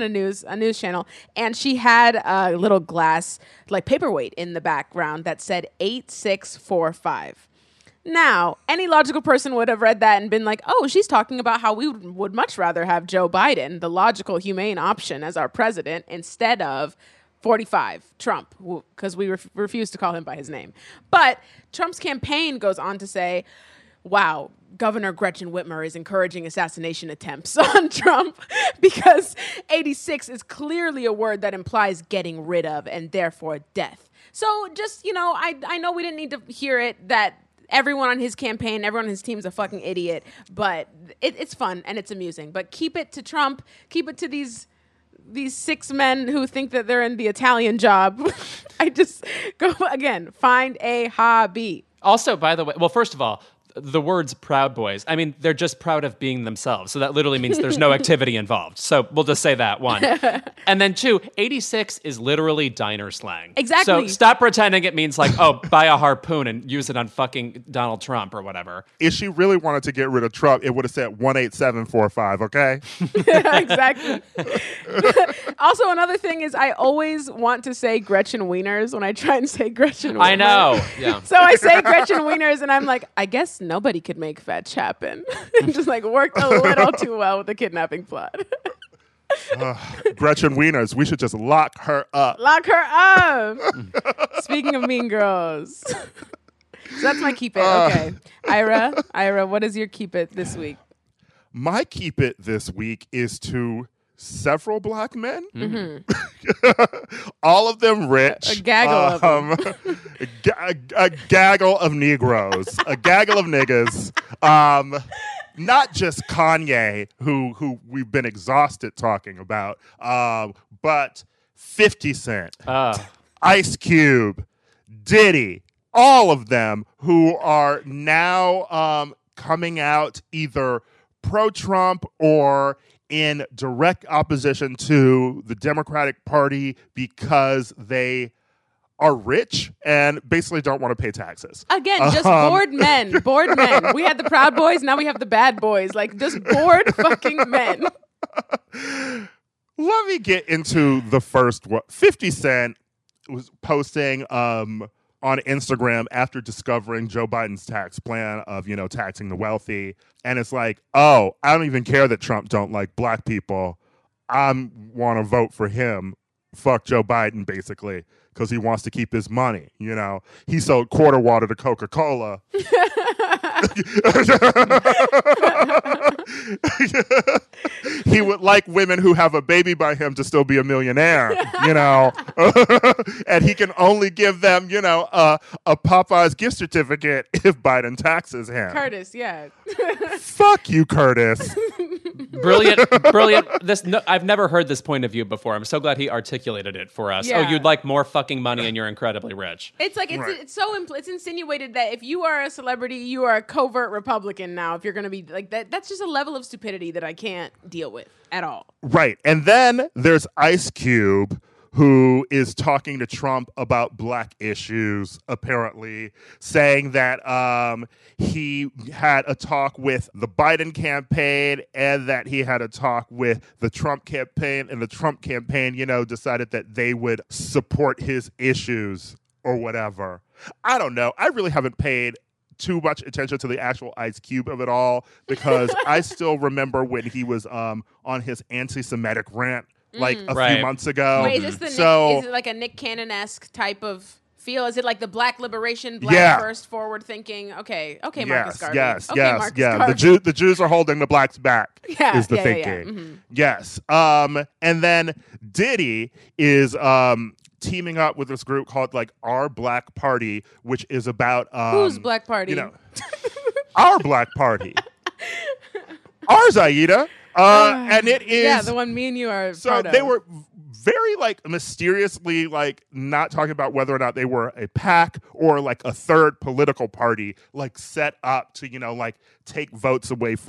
on a news a news channel, and she had a little glass like paperweight in the background that said eight six four five. Now, any logical person would have read that and been like, oh, she's talking about how we would, would much rather have Joe Biden, the logical, humane option, as our president instead of forty-five, Trump, because we ref- refuse to call him by his name. But Trump's campaign goes on to say, wow, Governor Gretchen Whitmer is encouraging assassination attempts on Trump because eighty-six is clearly a word that implies getting rid of and therefore death. So just, you know, I, I know we didn't need to hear it that everyone on his campaign, everyone on his team is a fucking idiot, but it, it's fun and it's amusing. But keep it to Trump. Keep it to these these six men who think that they're in the Italian job. I just go again. Find a hobby. Also, by the way, well, first of all, the words Proud Boys, I mean, they're just proud of being themselves. So that literally means there's no activity involved. So we'll just say that, one. And then two, eighty-six is literally diner slang. Exactly. So stop pretending it means like, oh, buy a harpoon and use it on fucking Donald Trump or whatever. If she really wanted to get rid of Trump, it would have said one eight seven four five, okay? Exactly. Also, another thing is I always want to say Gretchen Wieners when I try and say Gretchen Wieners. I know. Yeah. So I say Gretchen Wieners and I'm like, I guess nobody could make fetch happen. It just like worked a little too well with the kidnapping plot. uh, Gretchen Wieners, we should just lock her up. Lock her up. Speaking of mean girls. So that's my keep it. Uh, Okay. Ira, Ira, what is your keep it this week? My keep it this week is to several black men. Mm-hmm. All of them rich. A, a gaggle of them. Um, a, ga- a gaggle of Negroes. A gaggle of niggas. Um, not just Kanye, who who we've been exhausted talking about, um, but fifty Cent, Uh. Ice Cube, Diddy, all of them who are now um, coming out either pro-Trump or in direct opposition to the Democratic Party because they are rich and basically don't want to pay taxes. Again, just Um, bored men. Bored men. We had the Proud Boys, now we have the Bad Boys. Like, just bored fucking men. Let me get into the first one. fifty Cent was posting um, on Instagram after discovering Joe Biden's tax plan of, you know, taxing the wealthy. And it's like, oh, I don't even care that Trump don't like black people. I want to vote for him. Fuck Joe Biden, basically, because he wants to keep his money. You know, he sold quarter water to Coca-Cola. He would like women who have a baby by him to still be a millionaire, you know. And he can only give them, you know, a, a Popeye's gift certificate if Biden taxes him. Curtis, yeah. Fuck you, Curtis. Brilliant, brilliant. This no, I've never heard this point of view before. I'm so glad he articulated it for us. Yeah. Oh, you'd like more fucking money and you're incredibly rich. It's like, it's, Right. it's so, impl- it's insinuated that if you are a celebrity, you are a covert Republican now. If you're going to be like that, that's just a level of stupidity that I can't deal with at all. Right. And then there's Ice Cube, who is talking to Trump about black issues, apparently, saying that um, he had a talk with the Biden campaign and that he had a talk with the Trump campaign, and the Trump campaign, you know, decided that they would support his issues or whatever. I don't know. I really haven't paid too much attention to the actual Ice Cube of it all because I still remember when he was um, on his anti-Semitic rant like a Right. few months ago. Wait, is this the so, Nick, is it like a Nick Cannon-esque type of feel? Is it like the black liberation, black Yeah. first, forward thinking? Okay, okay, Marcus yes, Garvey. yes, okay, yes, Marcus yeah. Garvey. The Jew, the Jews are holding the blacks back. Yeah, is the yeah, yeah, yeah. thinking. Mhm. Yes. Um, and then Diddy is um teaming up with this group called like Our Black Party, which is about um, Whose Black Party? You know, Our Black Party. Ours, Aida. Uh, and it is yeah, the one me and you are so part of. they were very like mysteriously like not talking about whether or not they were a PAC or like a third political party like set up to, you know, like take votes away from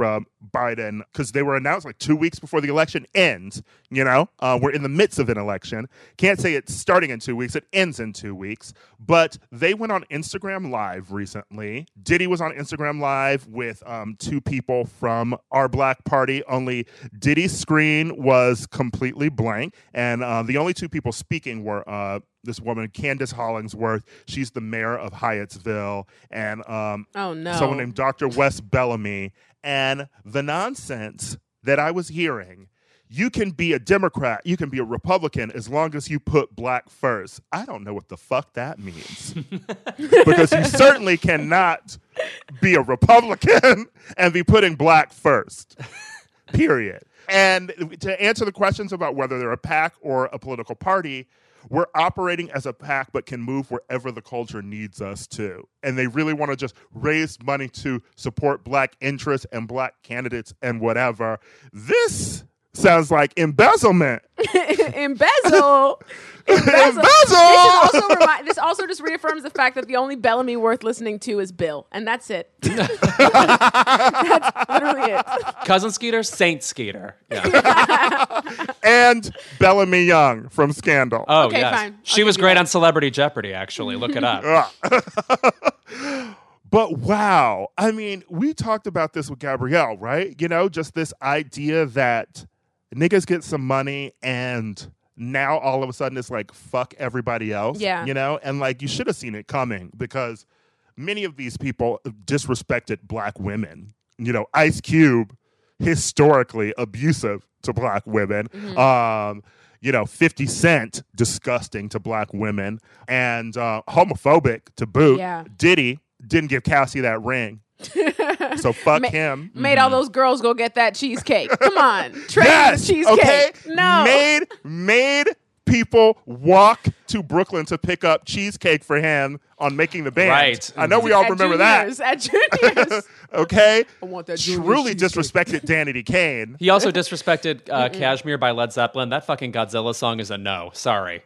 Biden, because they were announced like two weeks before the election ends. You know, uh, we're in the midst of an election. Can't say it's starting in two weeks. It ends in two weeks. But they went on Instagram Live recently. Diddy was on Instagram Live with um, two people from our Black Party. Only Diddy's screen was completely blank. And uh, the only two people speaking were uh, this woman, Candace Hollingsworth. She's the mayor of Hyattsville. And um, oh, no. someone named Doctor Wes Bellamy. And the nonsense that I was hearing, you can be a Democrat, you can be a Republican as long as you put black first. I don't know what the fuck that means. Because you certainly cannot be a Republican and be putting black first. Period. And to answer the questions about whether they're a PAC or a political party, we're operating as a PAC but can move wherever the culture needs us to. And they really want to just raise money to support black interests and black candidates and whatever. This sounds like embezzlement. Embezzle. Embezzle. This, also remi- this also just reaffirms the fact that the only Bellamy worth listening to is Bill, and that's it. That's literally it. Cousin Skeeter, Saint Skeeter. Yeah. And Bellamy Young from Scandal. Oh, okay, yes. fine. She I'll was give you great that. on Celebrity Jeopardy, actually. Look it up. But wow, I mean, we talked about this with Gabrielle, right? You know, just this idea that niggas get some money and now all of a sudden it's like, fuck everybody else. Yeah. You know, and like you should have seen it coming because many of these people disrespected black women. You know, Ice Cube, historically abusive to black women. Mm-hmm. Um, you know, fifty Cent, disgusting to black women and uh, homophobic to boot. Yeah. Diddy didn't give Cassie that ring. So fuck Ma- him. Made all those girls go get that cheesecake. Come on. Trade Yes, the cheesecake. okay. No. Made made people walk to Brooklyn to pick up cheesecake for him on Making the Band. Right. I know we all At remember juniors, that. At juniors. Okay. I want that junior Truly cheesecake. disrespected Danity Kane. He also disrespected uh, Cashmere by Led Zeppelin. That fucking Godzilla song is a no. Sorry.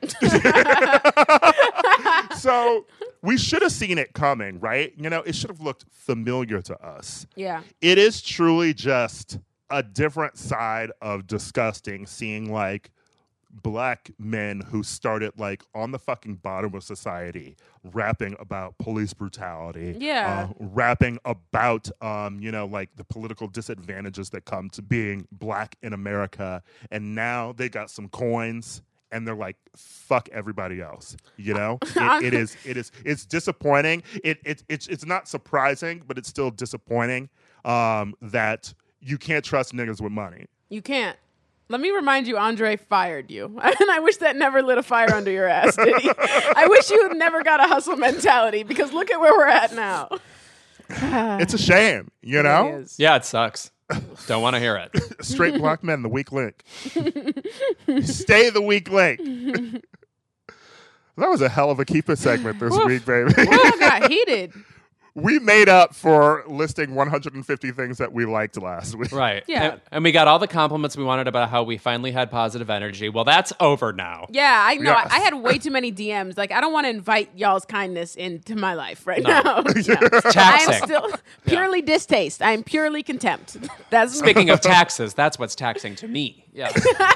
So we should have seen it coming, right? You know, it should have looked familiar to us. Yeah. It is truly just a different side of disgusting seeing like black men who started like on the fucking bottom of society rapping about police brutality. Yeah. Uh, rapping about, um, you know, like the political disadvantages that come to being black in America. And now they got some coins and they're like, fuck everybody else. You know, it, it is, it is, it's disappointing. It, it, it's, it's not surprising, but it's still disappointing um, that you can't trust niggas with money. You can't. Let me remind you, Andre fired you. And I wish that never lit a fire under your ass, did he? I wish you had never got a hustle mentality because look at where we're at now. It's a shame, you know? It is. Yeah, it sucks. Don't want to hear it. Straight black men, the weak link. Stay the weak link. That was a hell of a keep it segment this week, baby. Oh, got heated. We made up for listing one hundred fifty things that we liked last week. Right. Yeah. And, and we got all the compliments we wanted about how we finally had positive energy. Well, that's over now. Yeah, I know. Yes. I, I had way too many D Ms. Like, I don't want to invite y'all's kindness into my life right No. now. No. It's I taxing. am still purely distaste. I am purely contempt. That's Speaking of taxes, that's what's taxing to me. Yeah.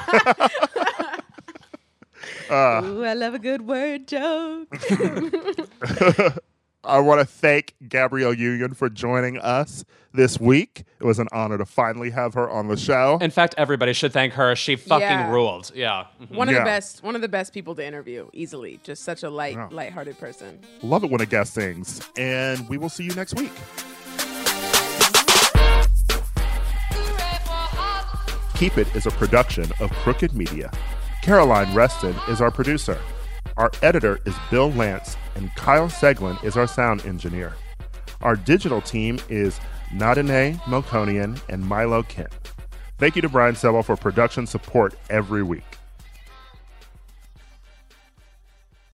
Ooh, I love a good word joke. I want to thank Gabrielle Union for joining us this week. It was an honor to finally have her on the show. In fact, everybody should thank her. She fucking Yeah. ruled. Yeah. Mhm. One of Yeah. the best, one of the best people to interview, easily. Just such a light, Yeah. lighthearted person. Love it when a guest sings. And we will see you next week. Keep It is a production of Crooked Media. Caroline Reston is our producer. Our editor is Bill Lance, and Kyle Seglin is our sound engineer. Our digital team is Nadine Melkonian and Milo Kent. Thank you to Brian Sebel for production support every week.